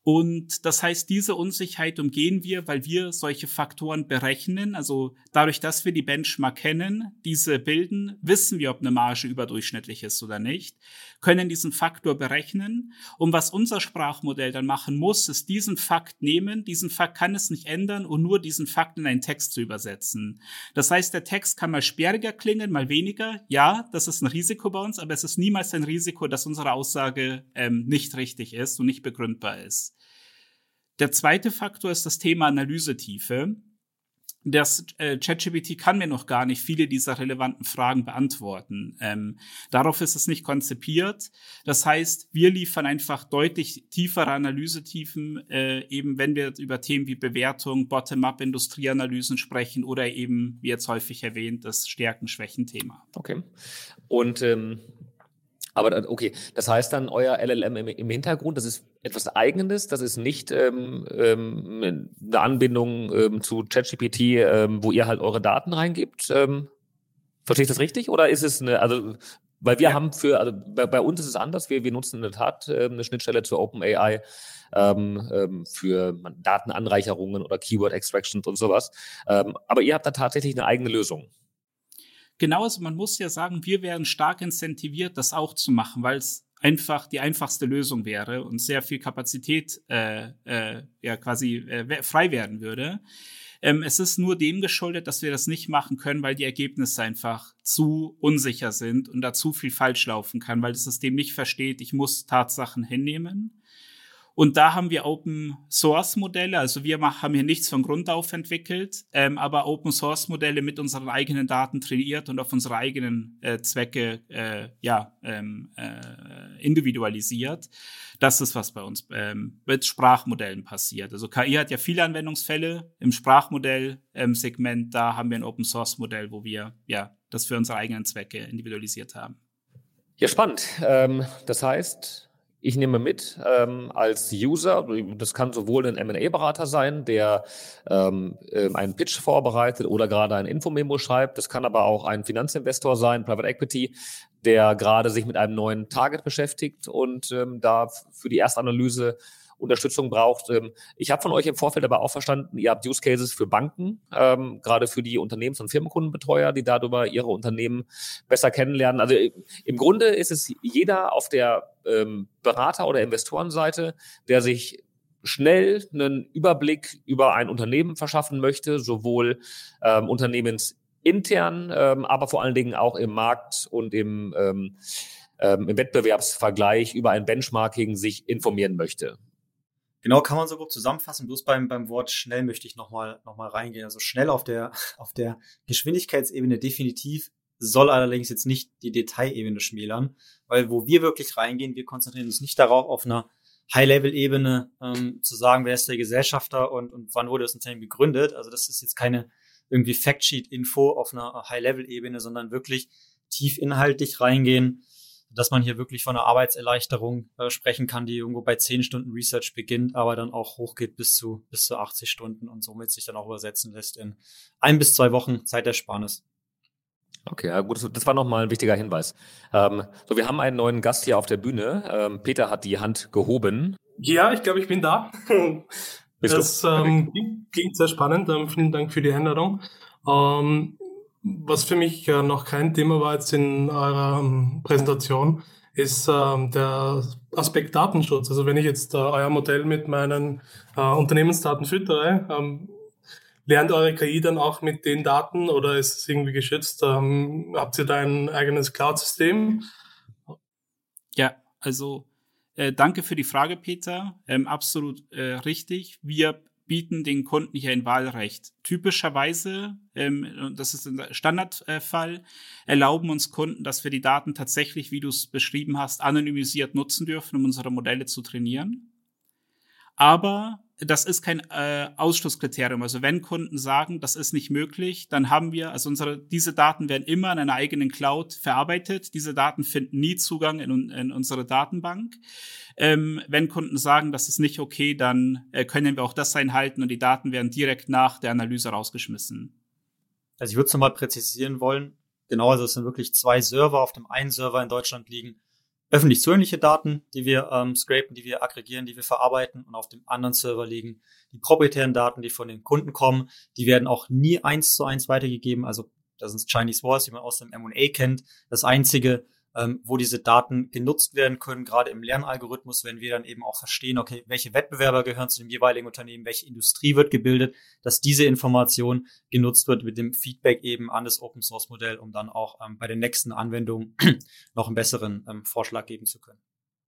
Und das heißt, diese Unsicherheit umgehen wir, weil wir solche Faktoren berechnen. Also dadurch, dass wir die Benchmark kennen, diese bilden, wissen wir, ob eine Marge überdurchschnittlich ist oder nicht, können diesen Faktor berechnen. Und was unser Sprachmodell dann machen muss, ist diesen Fakt nehmen. Diesen Fakt kann es nicht ändern und nur diesen Fakt in einen Text zu übersetzen. Das heißt, der Text kann mal sperriger klingen, mal weniger. Ja, das ist ein Risiko bei uns, aber es ist niemals ein Risiko, dass unsere Aussage nicht richtig ist und nicht begründbar ist. Der zweite Faktor ist das Thema Analysetiefe. Das ChatGPT kann mir noch gar nicht viele dieser relevanten Fragen beantworten. Darauf ist es nicht konzipiert. Das heißt, wir liefern einfach deutlich tiefere Analysetiefen, eben wenn wir über Themen wie Bewertung, Bottom-up-Industrieanalysen sprechen oder eben, wie jetzt häufig erwähnt, das Stärken-Schwächen-Thema. Okay. Und aber okay, das heißt dann, euer LLM im Hintergrund, das ist etwas Eigenes, das ist nicht eine Anbindung zu ChatGPT, wo ihr halt eure Daten reingibt. Verstehe ich das richtig? Oder ist es weil wir haben bei uns ist es anders, wir nutzen in der Tat eine Schnittstelle zur OpenAI für Datenanreicherungen oder Keyword Extractions und sowas. Aber ihr habt da tatsächlich eine eigene Lösung. Genau, also man muss ja sagen, wir wären stark incentiviert, das auch zu machen, weil es einfach die einfachste Lösung wäre und sehr viel Kapazität quasi frei werden würde. Es ist nur dem geschuldet, dass wir das nicht machen können, weil die Ergebnisse einfach zu unsicher sind und da zu viel falsch laufen kann, weil das System nicht versteht, ich muss Tatsachen hinnehmen. Und da haben wir Open-Source-Modelle, also wir haben hier nichts von Grund auf entwickelt, aber Open-Source-Modelle mit unseren eigenen Daten trainiert und auf unsere eigenen Zwecke individualisiert. Das ist, was bei uns mit Sprachmodellen passiert. Also KI hat ja viele Anwendungsfälle im Sprachmodell-Segment. Da haben wir ein Open-Source-Modell, wo wir das für unsere eigenen Zwecke individualisiert haben. Ja, spannend. Das heißt, ich nehme mit, als User, das kann sowohl ein M&A-Berater sein, der einen Pitch vorbereitet oder gerade ein Infomemo schreibt. Das kann aber auch ein Finanzinvestor sein, Private Equity, der gerade sich mit einem neuen Target beschäftigt und da für die Erstanalyse Unterstützung braucht. Ich habe von euch im Vorfeld aber auch verstanden, ihr habt Use Cases für Banken, gerade für die Unternehmens- und Firmenkundenbetreuer, die darüber ihre Unternehmen besser kennenlernen. Also im Grunde ist es jeder auf der Berater- oder Investorenseite, der sich schnell einen Überblick über ein Unternehmen verschaffen möchte, sowohl unternehmensintern, aber vor allen Dingen auch im Markt und im Wettbewerbsvergleich über ein Benchmarking sich informieren möchte. Genau, kann man so grob zusammenfassen. Bloß beim Wort schnell möchte ich noch mal reingehen. Also schnell auf der Geschwindigkeitsebene definitiv, soll allerdings jetzt nicht die Detailebene schmälern, weil wo wir wirklich reingehen, wir konzentrieren uns nicht darauf, auf einer High-Level-Ebene zu sagen, wer ist der Gesellschafter und wann wurde das Unternehmen gegründet. Also das ist jetzt keine irgendwie Factsheet-Info auf einer High-Level-Ebene, sondern wirklich tief inhaltlich reingehen, dass man hier wirklich von einer Arbeitserleichterung sprechen kann, die irgendwo bei 10 Stunden Research beginnt, aber dann auch hochgeht bis zu 80 Stunden und somit sich dann auch übersetzen lässt in 1 bis 2 Wochen Zeitersparnis. Okay, ja gut, das war nochmal ein wichtiger Hinweis. So, wir haben einen neuen Gast hier auf der Bühne. Peter hat die Hand gehoben. Ja, ich glaube, ich bin da. Das klingt sehr spannend. Vielen Dank für die Einladung. Was für mich noch kein Thema war jetzt in eurer Präsentation, ist der Aspekt Datenschutz. Also wenn ich jetzt euer Modell mit meinen Unternehmensdaten füttere, lernt eure KI dann auch mit den Daten oder ist es irgendwie geschützt? Habt ihr da ein eigenes Cloud-System? Ja, also danke für die Frage, Peter. Absolut richtig. Wir bieten den Kunden hier ein Wahlrecht. Typischerweise, das ist ein Standardfall, erlauben uns Kunden, dass wir die Daten tatsächlich, wie du es beschrieben hast, anonymisiert nutzen dürfen, um unsere Modelle zu trainieren. Aber das ist kein Ausschlusskriterium. Also wenn Kunden sagen, das ist nicht möglich, dann haben wir, also diese Daten werden immer in einer eigenen Cloud verarbeitet. Diese Daten finden nie Zugang in unsere Datenbank. Wenn Kunden sagen, das ist nicht okay, dann können wir auch das einhalten und die Daten werden direkt nach der Analyse rausgeschmissen. Also ich würde es nochmal präzisieren wollen. Genau, also es sind wirklich 2 Server auf dem einen Server in Deutschland liegen öffentlich zugängliche Daten, die wir scrapen, die wir aggregieren, die wir verarbeiten, und auf dem anderen Server liegen die proprietären Daten, die von den Kunden kommen. Die werden auch nie 1:1 weitergegeben. Also das sind Chinese Walls, die man aus dem M&A kennt. Das Einzige, wo diese Daten genutzt werden können, gerade im Lernalgorithmus, wenn wir dann eben auch verstehen, okay, welche Wettbewerber gehören zu dem jeweiligen Unternehmen, welche Industrie wird gebildet, dass diese Information genutzt wird mit dem Feedback eben an das Open-Source-Modell, um dann auch bei den nächsten Anwendungen noch einen besseren Vorschlag geben zu können.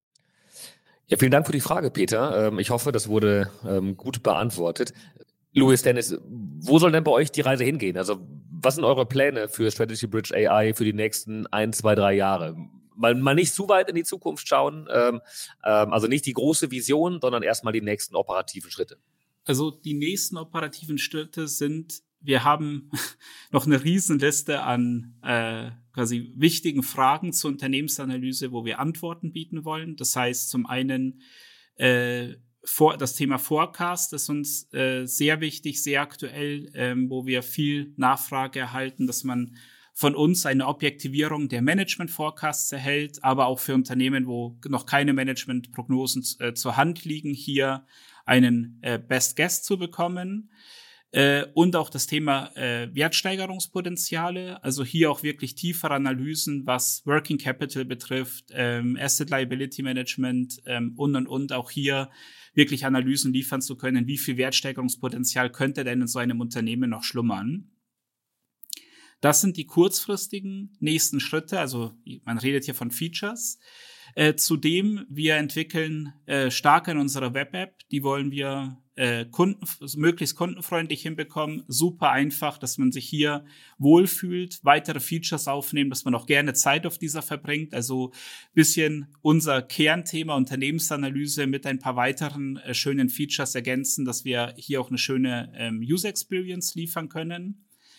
Ja, vielen Dank für die Frage, Peter. Ich hoffe, das wurde gut beantwortet. Louis, Dennis, wo soll denn bei euch die Reise hingehen? Also was sind eure Pläne für Strategy Bridge AI für die nächsten 1, 2, 3 Jahre? Mal nicht zu weit in die Zukunft schauen, also nicht die große Vision, sondern erstmal die nächsten operativen Schritte. Also die nächsten operativen Schritte sind, wir haben noch eine Riesenliste an quasi wichtigen Fragen zur Unternehmensanalyse, wo wir Antworten bieten wollen. Das heißt, zum einen das Thema Forecast ist uns sehr wichtig, sehr aktuell, wo wir viel Nachfrage erhalten, dass man von uns eine Objektivierung der Management-Forecasts erhält, aber auch für Unternehmen, wo noch keine Management-Prognosen zur Hand liegen, hier einen Best Guess zu bekommen. Und auch das Thema Wertsteigerungspotenziale, also hier auch wirklich tiefere Analysen, was Working Capital betrifft, Asset Liability Management und auch hier wirklich Analysen liefern zu können, wie viel Wertsteigerungspotenzial könnte denn in so einem Unternehmen noch schlummern. Das sind die kurzfristigen nächsten Schritte, also man redet hier von Features. Zudem, wir entwickeln stark an unserer Web-App, die wollen wir möglichst kundenfreundlich hinbekommen, super einfach, dass man sich hier wohlfühlt, weitere Features aufnehmen, dass man auch gerne Zeit auf dieser verbringt, also bisschen unser Kernthema Unternehmensanalyse mit ein paar weiteren schönen Features ergänzen, dass wir hier auch eine schöne User Experience liefern können.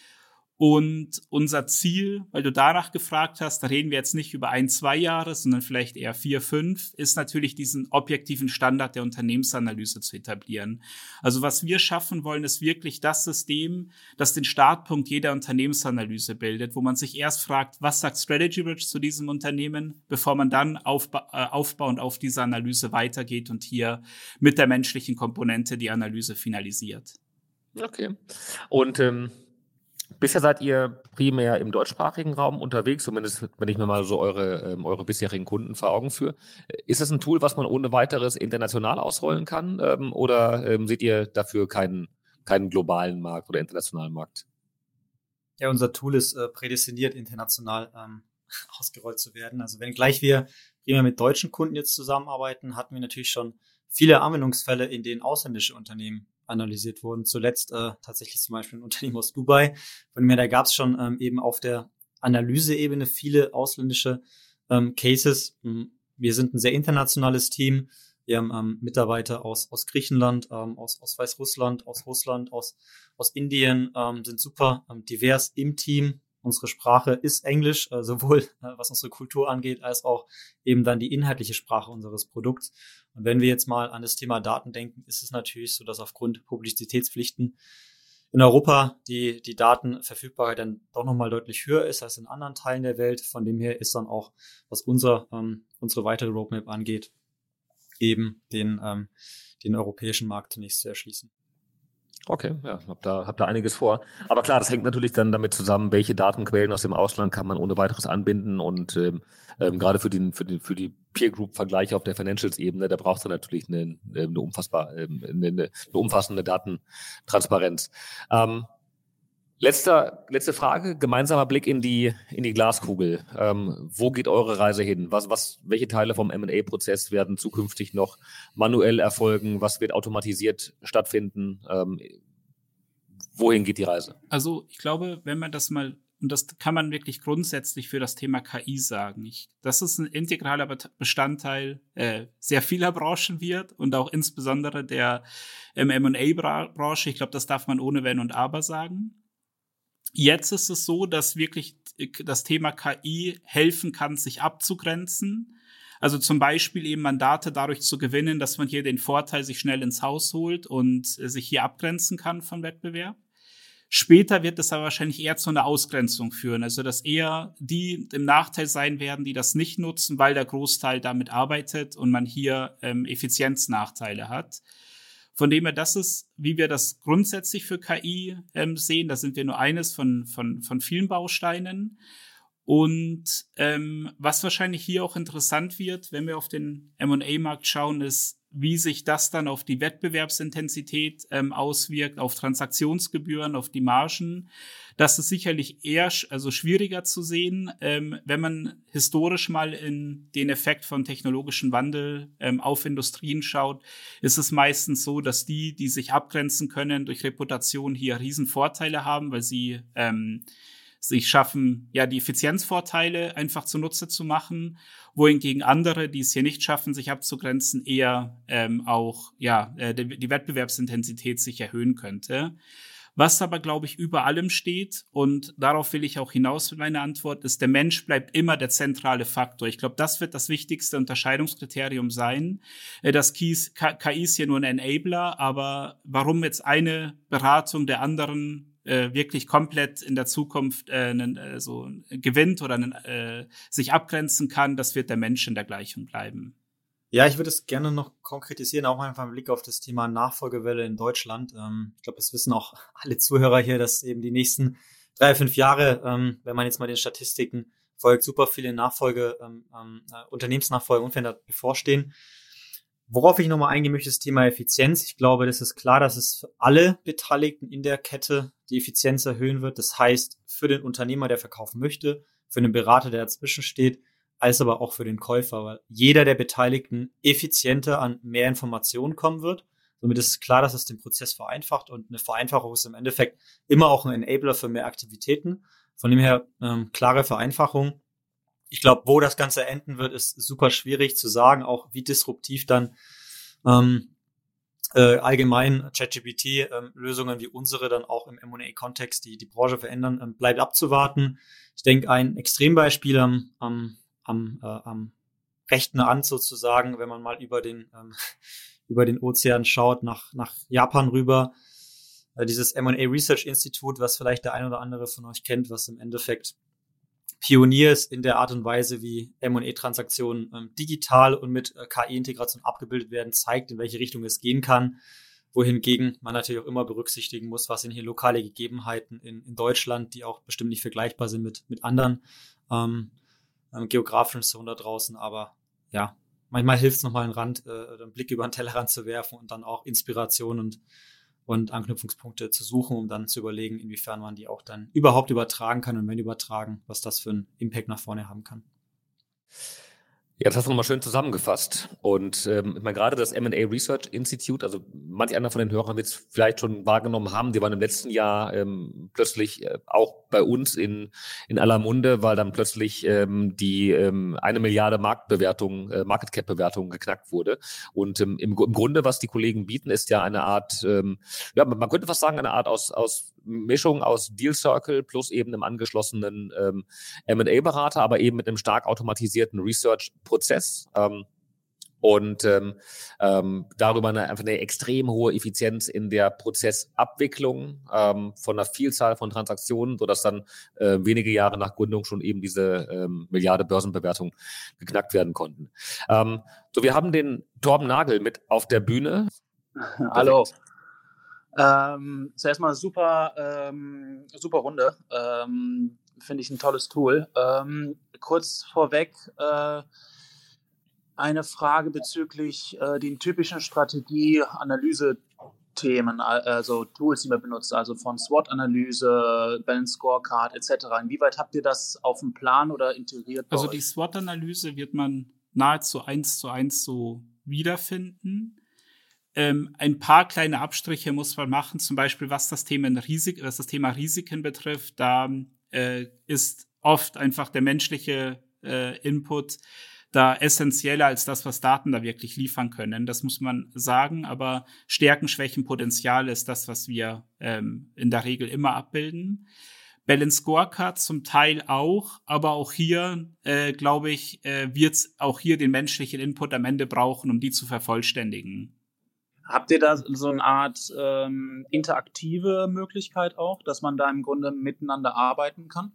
Und unser Ziel, weil du danach gefragt hast, da reden wir jetzt nicht über 1, 2 Jahre, sondern vielleicht eher 4, 5, ist natürlich diesen objektiven Standard der Unternehmensanalyse zu etablieren. Also was wir schaffen wollen, ist wirklich das System, das den Startpunkt jeder Unternehmensanalyse bildet, wo man sich erst fragt, was sagt Strategy Bridge zu diesem Unternehmen, bevor man dann aufbauend auf diese Analyse weitergeht und hier mit der menschlichen Komponente die Analyse finalisiert. Okay. Und bisher seid ihr primär im deutschsprachigen Raum unterwegs, zumindest wenn ich mir mal so eure bisherigen Kunden vor Augen führe. Ist das ein Tool, was man ohne weiteres international ausrollen kann, oder seht ihr dafür keinen globalen Markt oder internationalen Markt? Ja, unser Tool ist prädestiniert, international ausgerollt zu werden. Also wenngleich wir primär mit deutschen Kunden jetzt zusammenarbeiten, hatten wir natürlich schon viele Anwendungsfälle, in denen ausländische Unternehmen analysiert wurden. Zuletzt tatsächlich zum Beispiel ein Unternehmen aus Dubai. Von mir, da gab es schon eben auf der Analyseebene viele ausländische Cases. Wir sind ein sehr internationales Team. Wir haben Mitarbeiter aus Griechenland, aus Weißrussland, aus Russland, aus Indien, sind super divers im Team. Unsere Sprache ist Englisch, sowohl was unsere Kultur angeht, als auch eben dann die inhaltliche Sprache unseres Produkts. Und wenn wir jetzt mal an das Thema Daten denken, ist es natürlich so, dass aufgrund Publizitätspflichten in Europa die Datenverfügbarkeit dann doch nochmal deutlich höher ist als in anderen Teilen der Welt. Von dem her ist dann auch, was unsere weitere Roadmap angeht, eben den europäischen Markt zunächst zu erschließen. Okay, ja, hab da einiges vor. Aber klar, das hängt natürlich dann damit zusammen, welche Datenquellen aus dem Ausland kann man ohne weiteres anbinden, und gerade für die Peer Group Vergleiche auf der Financials-Ebene, da braucht es natürlich eine umfassende Datentransparenz. Letzte Frage, gemeinsamer Blick in die Glaskugel. Wo geht eure Reise hin? Welche Teile vom M&A-Prozess werden zukünftig noch manuell erfolgen? Was wird automatisiert stattfinden? Wohin geht die Reise? Also ich glaube, wenn man das mal, und das kann man wirklich grundsätzlich für das Thema KI sagen, das ist ein integraler Bestandteil sehr vieler Branchen wird und auch insbesondere der M&A-Branche. Ich glaube, das darf man ohne Wenn und Aber sagen. Jetzt ist es so, dass wirklich das Thema KI helfen kann, sich abzugrenzen. Also zum Beispiel eben Mandate dadurch zu gewinnen, dass man hier den Vorteil sich schnell ins Haus holt und sich hier abgrenzen kann vom Wettbewerb. Später wird es aber wahrscheinlich eher zu einer Ausgrenzung führen, also dass eher die im Nachteil sein werden, die das nicht nutzen, weil der Großteil damit arbeitet und man hier Effizienznachteile hat. Von dem her, das ist, wie wir das grundsätzlich für KI sehen, da sind wir nur eines von vielen Bausteinen. Und was wahrscheinlich hier auch interessant wird, wenn wir auf den M&A-Markt schauen, ist, wie sich das dann auf die Wettbewerbsintensität auswirkt, auf Transaktionsgebühren, auf die Margen. Das ist sicherlich eher schwieriger zu sehen, wenn man historisch mal in den Effekt von technologischem Wandel auf Industrien schaut, ist es meistens so, dass die sich abgrenzen können durch Reputation, hier Riesenvorteile haben, weil sie sich schaffen, ja, die Effizienzvorteile einfach zunutze zu machen, wohingegen andere, die es hier nicht schaffen, sich abzugrenzen, eher die Wettbewerbsintensität sich erhöhen könnte. Was aber, glaube ich, über allem steht, und darauf will ich auch hinaus mit meiner Antwort, ist, der Mensch bleibt immer der zentrale Faktor. Ich glaube, das wird das wichtigste Unterscheidungskriterium sein. Das KI ist hier nur ein Enabler, aber warum jetzt eine Beratung der anderen wirklich komplett in der Zukunft gewinnt oder sich abgrenzen kann, das wird der Mensch in der Gleichung bleiben. Ja, ich würde es gerne noch konkretisieren, auch einfach im Blick auf das Thema Nachfolgewelle in Deutschland. Ich glaube, das wissen auch alle Zuhörer hier, dass eben die nächsten 3-5 Jahre, wenn man jetzt mal den Statistiken folgt, super viele Unternehmensnachfolge bevorstehen. Worauf ich nochmal eingehen möchte, ist das Thema Effizienz. Ich glaube, das ist klar, dass es für alle Beteiligten in der Kette die Effizienz erhöhen wird. Das heißt, für den Unternehmer, der verkaufen möchte, für den Berater, der dazwischen steht, als aber auch für den Käufer, weil jeder der Beteiligten effizienter an mehr Informationen kommen wird. Somit ist es klar, dass es den Prozess vereinfacht, und eine Vereinfachung ist im Endeffekt immer auch ein Enabler für mehr Aktivitäten. Von dem her klare Vereinfachung. Ich glaube, wo das Ganze enden wird, ist super schwierig zu sagen, auch wie disruptiv dann allgemein ChatGPT-Lösungen wie unsere dann auch im M&A-Kontext die Branche verändern, bleibt abzuwarten. Ich denke, ein Extrembeispiel am rechten Rand sozusagen, wenn man mal über den Ozean schaut, nach Japan rüber, dieses M&A Research Institute, was vielleicht der ein oder andere von euch kennt, was im Endeffekt Pionier ist in der Art und Weise, wie M&A-Transaktionen digital und mit KI-Integration abgebildet werden, zeigt, in welche Richtung es gehen kann, wohingegen man natürlich auch immer berücksichtigen muss, was sind hier lokale Gegebenheiten in Deutschland, die auch bestimmt nicht vergleichbar sind mit anderen geografischen Zonen da draußen, aber ja, manchmal hilft es nochmal einen Blick über den Tellerrand zu werfen und dann auch Inspiration und Anknüpfungspunkte zu suchen, um dann zu überlegen, inwiefern man die auch dann überhaupt übertragen kann, und wenn übertragen, was das für einen Impact nach vorne haben kann. Ja, das hast du nochmal schön zusammengefasst. Und ich meine, gerade das M&A Research Institute, also manch einer von den Hörern wird es vielleicht schon wahrgenommen haben, die waren im letzten Jahr plötzlich auch bei uns in aller Munde, weil dann plötzlich die 1 Milliarde Market Cap Bewertung geknackt wurde. Und im Grunde, was die Kollegen bieten, ist ja eine Art, man könnte fast sagen, eine Art aus Mischung aus Deal Circle plus eben einem angeschlossenen M&A-Berater, aber eben mit einem stark automatisierten Research-Prozess und darüber einfach eine extrem hohe Effizienz in der Prozessabwicklung von einer Vielzahl von Transaktionen, sodass dann wenige Jahre nach Gründung schon eben diese Milliarde Börsenbewertung geknackt werden konnten. So, wir haben den Torben Nagel mit auf der Bühne. Hallo. Zuerst mal super Runde. Finde ich ein tolles Tool. Kurz vorweg eine Frage bezüglich den typischen Strategie-Analyse-Themen, also Tools, die man benutzt, also von SWOT-Analyse, Balance Scorecard etc. Inwieweit habt ihr das auf dem Plan oder integriert? Also die SWOT-Analyse wird man nahezu 1:1 so wiederfinden. Ein paar kleine Abstriche muss man machen, zum Beispiel was das Thema Risiken betrifft. Da ist oft einfach der menschliche Input da essentieller als das, was Daten da wirklich liefern können. Das muss man sagen, aber Stärken, Schwächen, Potenzial ist das, was wir in der Regel immer abbilden. Balance Scorecard zum Teil auch, aber auch hier, glaube ich, wird es auch hier den menschlichen Input am Ende brauchen, um die zu vervollständigen. Habt ihr da so eine Art interaktive Möglichkeit auch, dass man da im Grunde miteinander arbeiten kann?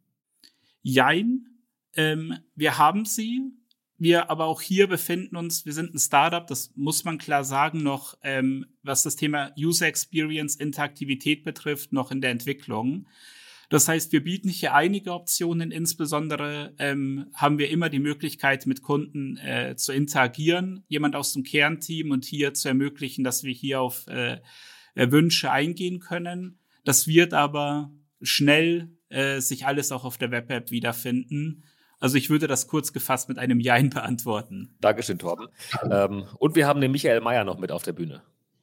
Jein, wir haben sie. Wir aber auch hier befinden uns, wir sind ein Startup, das muss man klar sagen, noch, was das Thema User Experience, Interaktivität betrifft, noch in der Entwicklung. Das heißt, wir bieten hier einige Optionen, insbesondere haben wir immer die Möglichkeit, mit Kunden zu interagieren, jemand aus dem Kernteam und hier zu ermöglichen, dass wir hier auf Wünsche eingehen können. Das wird aber schnell sich alles auch auf der Web-App wiederfinden. Also ich würde das kurz gefasst mit einem Jein beantworten. Dankeschön, Torben. Und wir haben den Michael Meyer noch mit auf der Bühne.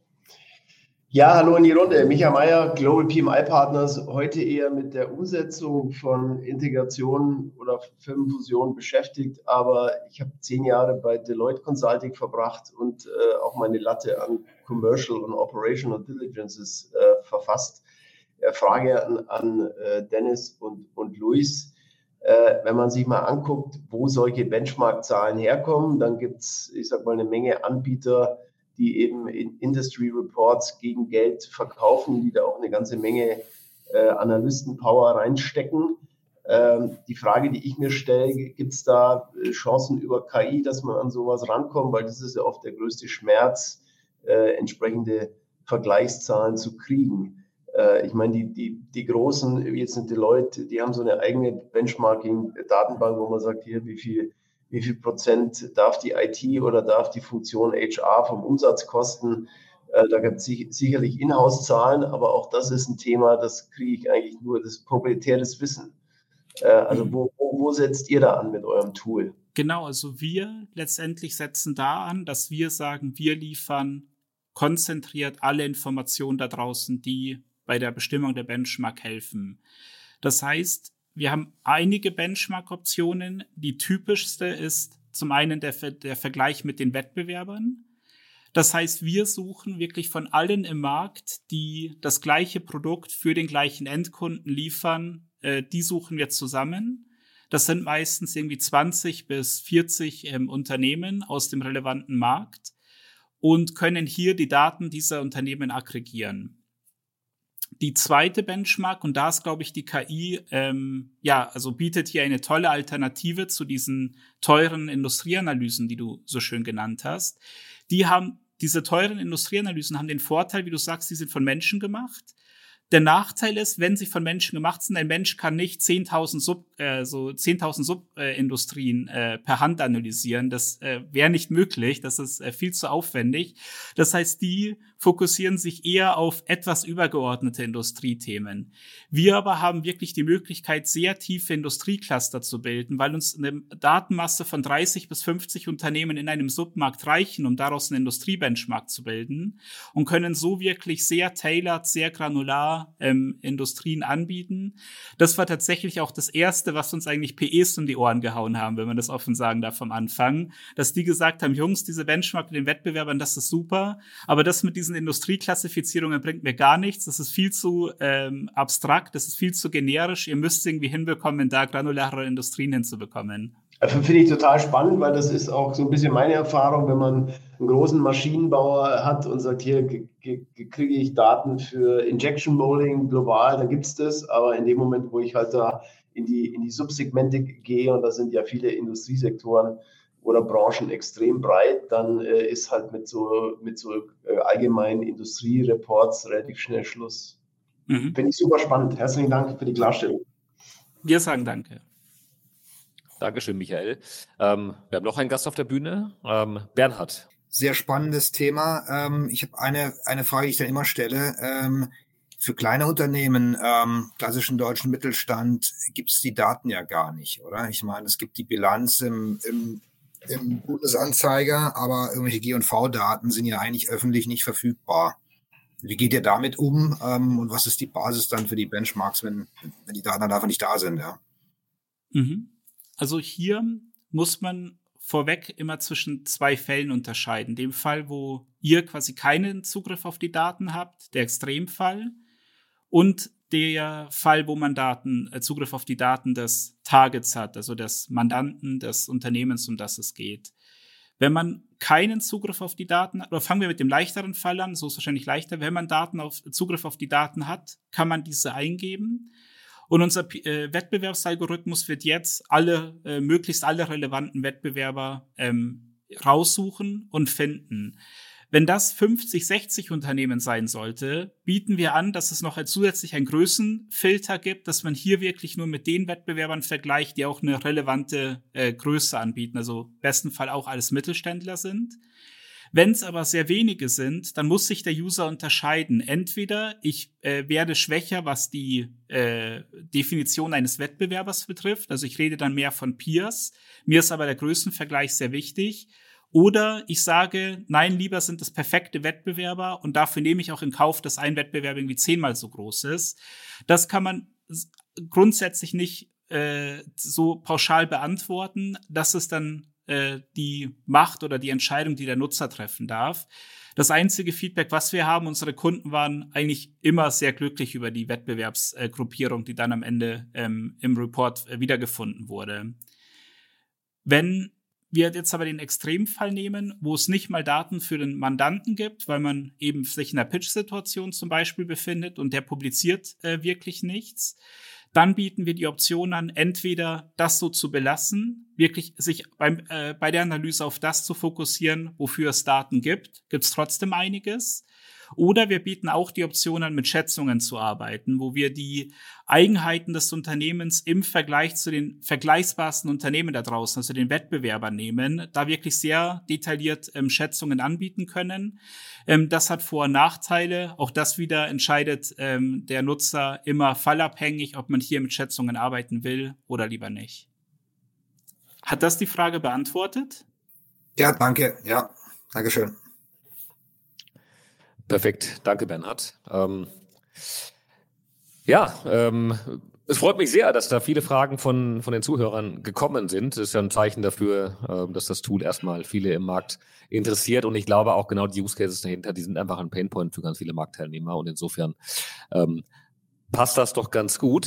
Ja, hallo in die Runde. Michael Meyer, Global PMI Partners, heute eher mit der Umsetzung von Integration oder Firmenfusion beschäftigt, aber ich habe 10 Jahre bei Deloitte Consulting verbracht und auch meine Latte an Commercial und Operational Diligences verfasst. Frage an Dennis und Luis. Wenn man sich mal anguckt, wo solche Benchmark-Zahlen herkommen, dann gibt es, ich sag mal, eine Menge Anbieter, die eben in Industry Reports gegen Geld verkaufen, die da auch eine ganze Menge Analysten-Power reinstecken. Die Frage, die ich mir stelle, gibt es da Chancen über KI, dass man an sowas rankommt, weil das ist ja oft der größte Schmerz, entsprechende Vergleichszahlen zu kriegen. Ich meine, die großen, wie jetzt sind Deloitte, die haben so eine eigene Benchmarking-Datenbank, wo man sagt, hier, wie viel Prozent darf die IT oder darf die Funktion HR vom Umsatz kosten. Da gibt es sicherlich Inhouse-Zahlen, aber auch das ist ein Thema, das kriege ich eigentlich nur, das proprietäres Wissen. Also wo setzt ihr da an mit eurem Tool? Genau, also wir letztendlich setzen da an, dass wir sagen, wir liefern konzentriert alle Informationen da draußen, die bei der Bestimmung der Benchmark helfen. Das heißt, wir haben einige Benchmark-Optionen. Die typischste ist zum einen der Vergleich mit den Wettbewerbern. Das heißt, wir suchen wirklich von allen im Markt, die das gleiche Produkt für den gleichen Endkunden liefern, die suchen wir zusammen. Das sind meistens irgendwie 20 bis 40 Unternehmen aus dem relevanten Markt und können hier die Daten dieser Unternehmen aggregieren. Die zweite Benchmark, und da ist, glaube ich, die KI, also bietet hier eine tolle Alternative zu diesen teuren Industrieanalysen, die du so schön genannt hast. Diese teuren Industrieanalysen haben den Vorteil, wie du sagst, die sind von Menschen gemacht. Der Nachteil ist, wenn sie von Menschen gemacht sind, ein Mensch kann nicht 10.000 Subindustrien per Hand analysieren. Das wäre nicht möglich. Das ist viel zu aufwendig. Das heißt, die fokussieren sich eher auf etwas übergeordnete Industriethemen. Wir aber haben wirklich die Möglichkeit, sehr tiefe Industriecluster zu bilden, weil uns eine Datenmasse von 30 bis 50 Unternehmen in einem Submarkt reichen, um daraus einen Industriebenchmark zu bilden und können so wirklich sehr tailored, sehr granular Industrien anbieten. Das war tatsächlich auch das Erste, was uns eigentlich PEs um die Ohren gehauen haben, wenn man das offen sagen darf am Anfang, dass die gesagt haben, Jungs, diese Benchmark mit den Wettbewerbern, das ist super, aber das mit diesen Industrieklassifizierungen bringt mir gar nichts, das ist viel zu abstrakt, das ist viel zu generisch, ihr müsst irgendwie hinbekommen, da granulare Industrien hinzubekommen. Also finde ich total spannend, weil das ist auch so ein bisschen meine Erfahrung, wenn man einen großen Maschinenbauer hat und sagt, hier kriege ich Daten für Injection Molding global, dann gibt es das, aber in dem Moment, wo ich halt da in die Subsegmente gehe, und da sind ja viele Industriesektoren oder Branchen extrem breit, dann ist halt mit so allgemeinen Industriereports relativ schnell Schluss. Finde ich super spannend. Herzlichen Dank für die Klarstellung. Wir sagen danke. Dankeschön, Michael. Wir haben noch einen Gast auf der Bühne, Bernhard. Sehr spannendes Thema. Ich habe eine Frage, die ich dann immer stelle. Für kleine Unternehmen, klassischen deutschen Mittelstand, gibt es die Daten ja gar nicht, oder? Ich meine, es gibt die Bilanz im Bundesanzeiger, aber irgendwelche G&V-Daten sind ja eigentlich öffentlich nicht verfügbar. Wie geht ihr damit um und was ist die Basis dann für die Benchmarks, wenn die Daten dann einfach nicht da sind? Ja? Also hier muss man vorweg immer zwischen zwei Fällen unterscheiden. Dem Fall, wo ihr quasi keinen Zugriff auf die Daten habt, der Extremfall, und der Fall, wo man Zugriff auf die Daten des Targets hat, also des Mandanten, des Unternehmens, um das es geht. Wenn man keinen Zugriff auf die Daten, oder fangen wir mit dem leichteren Fall an, so ist es wahrscheinlich leichter, wenn man Zugriff auf die Daten hat, kann man diese eingeben. Und unser Wettbewerbsalgorithmus wird jetzt möglichst alle relevanten Wettbewerber raussuchen und finden. Wenn das 50, 60 Unternehmen sein sollte, bieten wir an, dass es noch zusätzlich einen Größenfilter gibt, dass man hier wirklich nur mit den Wettbewerbern vergleicht, die auch eine relevante Größe anbieten, also im besten Fall auch alles Mittelständler sind. Wenn es aber sehr wenige sind, dann muss sich der User unterscheiden. Entweder ich werde schwächer, was die Definition eines Wettbewerbers betrifft, also ich rede dann mehr von Peers, mir ist aber der Größenvergleich sehr wichtig. Oder ich sage, nein, lieber sind es perfekte Wettbewerber und dafür nehme ich auch in Kauf, dass ein Wettbewerb irgendwie 10-mal so groß ist. Das kann man grundsätzlich nicht so pauschal beantworten. Das ist dann die Macht oder die Entscheidung, die der Nutzer treffen darf. Das einzige Feedback, was wir haben, unsere Kunden waren eigentlich immer sehr glücklich über die Wettbewerbsgruppierung, die dann am Ende im Report wiedergefunden wurde. Wenn wir jetzt aber den Extremfall nehmen, wo es nicht mal Daten für den Mandanten gibt, weil man eben sich in einer Pitch-Situation zum Beispiel befindet und der publiziert wirklich nichts, dann bieten wir die Option an, entweder das so zu belassen, wirklich sich bei der Analyse auf das zu fokussieren, wofür es Daten gibt. Gibt es trotzdem einiges. Oder wir bieten auch die Option an, mit Schätzungen zu arbeiten, wo wir die Eigenheiten des Unternehmens im Vergleich zu den vergleichbarsten Unternehmen da draußen, also den Wettbewerbern nehmen, da wirklich sehr detailliert Schätzungen anbieten können. Das hat Vor- und Nachteile. Auch das wieder entscheidet der Nutzer immer fallabhängig, ob man hier mit Schätzungen arbeiten will oder lieber nicht. Hat das die Frage beantwortet? Ja, danke. Ja, Dankeschön. Perfekt, danke Bernhard. Es freut mich sehr, dass da viele Fragen von den Zuhörern gekommen sind. Das ist ja ein Zeichen dafür, dass das Tool erstmal viele im Markt interessiert. Und ich glaube auch genau die Use Cases dahinter, die sind einfach ein Painpoint für ganz viele Marktteilnehmer. Und insofern passt das doch ganz gut.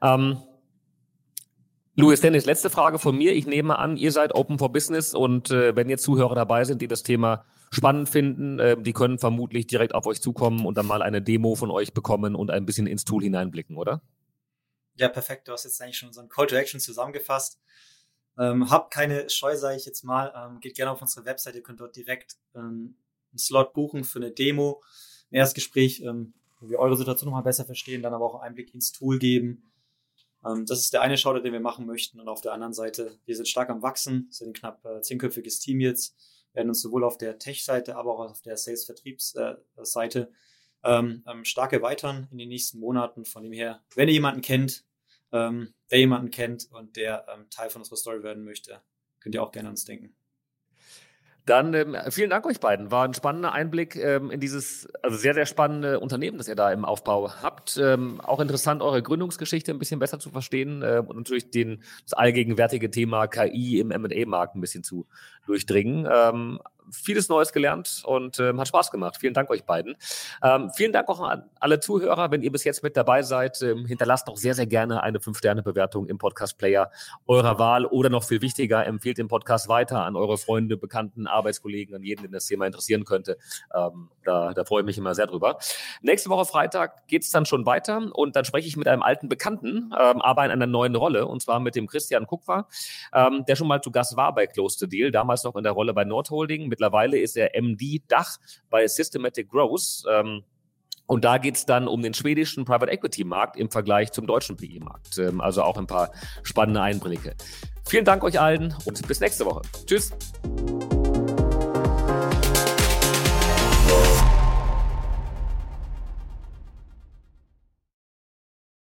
Louis Dennis, letzte Frage von mir. Ich nehme an, ihr seid Open for Business und wenn jetzt Zuhörer dabei sind, die das Thema spannend finden, die können vermutlich direkt auf euch zukommen und dann mal eine Demo von euch bekommen und ein bisschen ins Tool hineinblicken, oder? Ja, perfekt. Du hast jetzt eigentlich schon unseren Call to Action zusammengefasst. Habt keine Scheu, sage ich jetzt mal. Geht gerne auf unsere Website. Ihr könnt dort direkt einen Slot buchen für eine Demo, ein Erstgespräch, wo wir eure Situation noch mal besser verstehen, dann aber auch einen Einblick ins Tool geben. Das ist der eine Shoutout, den wir machen möchten. Und auf der anderen Seite, wir sind stark am Wachsen, sind ein knapp 10-köpfiges Team jetzt, werden uns sowohl auf der Tech-Seite, aber auch auf der Sales-Vertriebsseite stark erweitern in den nächsten Monaten. Von dem her, wenn ihr jemanden kennt, der jemanden kennt und der Teil von unserer Story werden möchte, könnt ihr auch gerne an uns denken. Dann vielen Dank euch beiden. War ein spannender Einblick in dieses sehr, sehr spannende Unternehmen, das ihr da im Aufbau habt. Auch interessant, eure Gründungsgeschichte ein bisschen besser zu verstehen und natürlich das allgegenwärtige Thema KI im M&A-Markt ein bisschen zu durchdringen. Vieles Neues gelernt und hat Spaß gemacht. Vielen Dank euch beiden. Vielen Dank auch an alle Zuhörer. Wenn ihr bis jetzt mit dabei seid, hinterlasst doch sehr, sehr gerne eine 5-Sterne-Bewertung im Podcast-Player eurer Wahl oder noch viel wichtiger, empfehlt den Podcast weiter an eure Freunde, Bekannten, Arbeitskollegen, an jeden, den das Thema interessieren könnte. Da freue ich mich immer sehr drüber. Nächste Woche Freitag geht es dann schon weiter und dann spreche ich mit einem alten Bekannten, aber in einer neuen Rolle, und zwar mit dem Christian Kupfer, der schon mal zu Gast war bei Close the Deal, damals noch in der Rolle bei Nordholding. Mittlerweile ist er MD Dach bei Systematic Growth. Und da geht es dann um den schwedischen Private Equity Markt im Vergleich zum deutschen PE-Markt. Also auch ein paar spannende Einblicke. Vielen Dank euch allen und bis nächste Woche. Tschüss.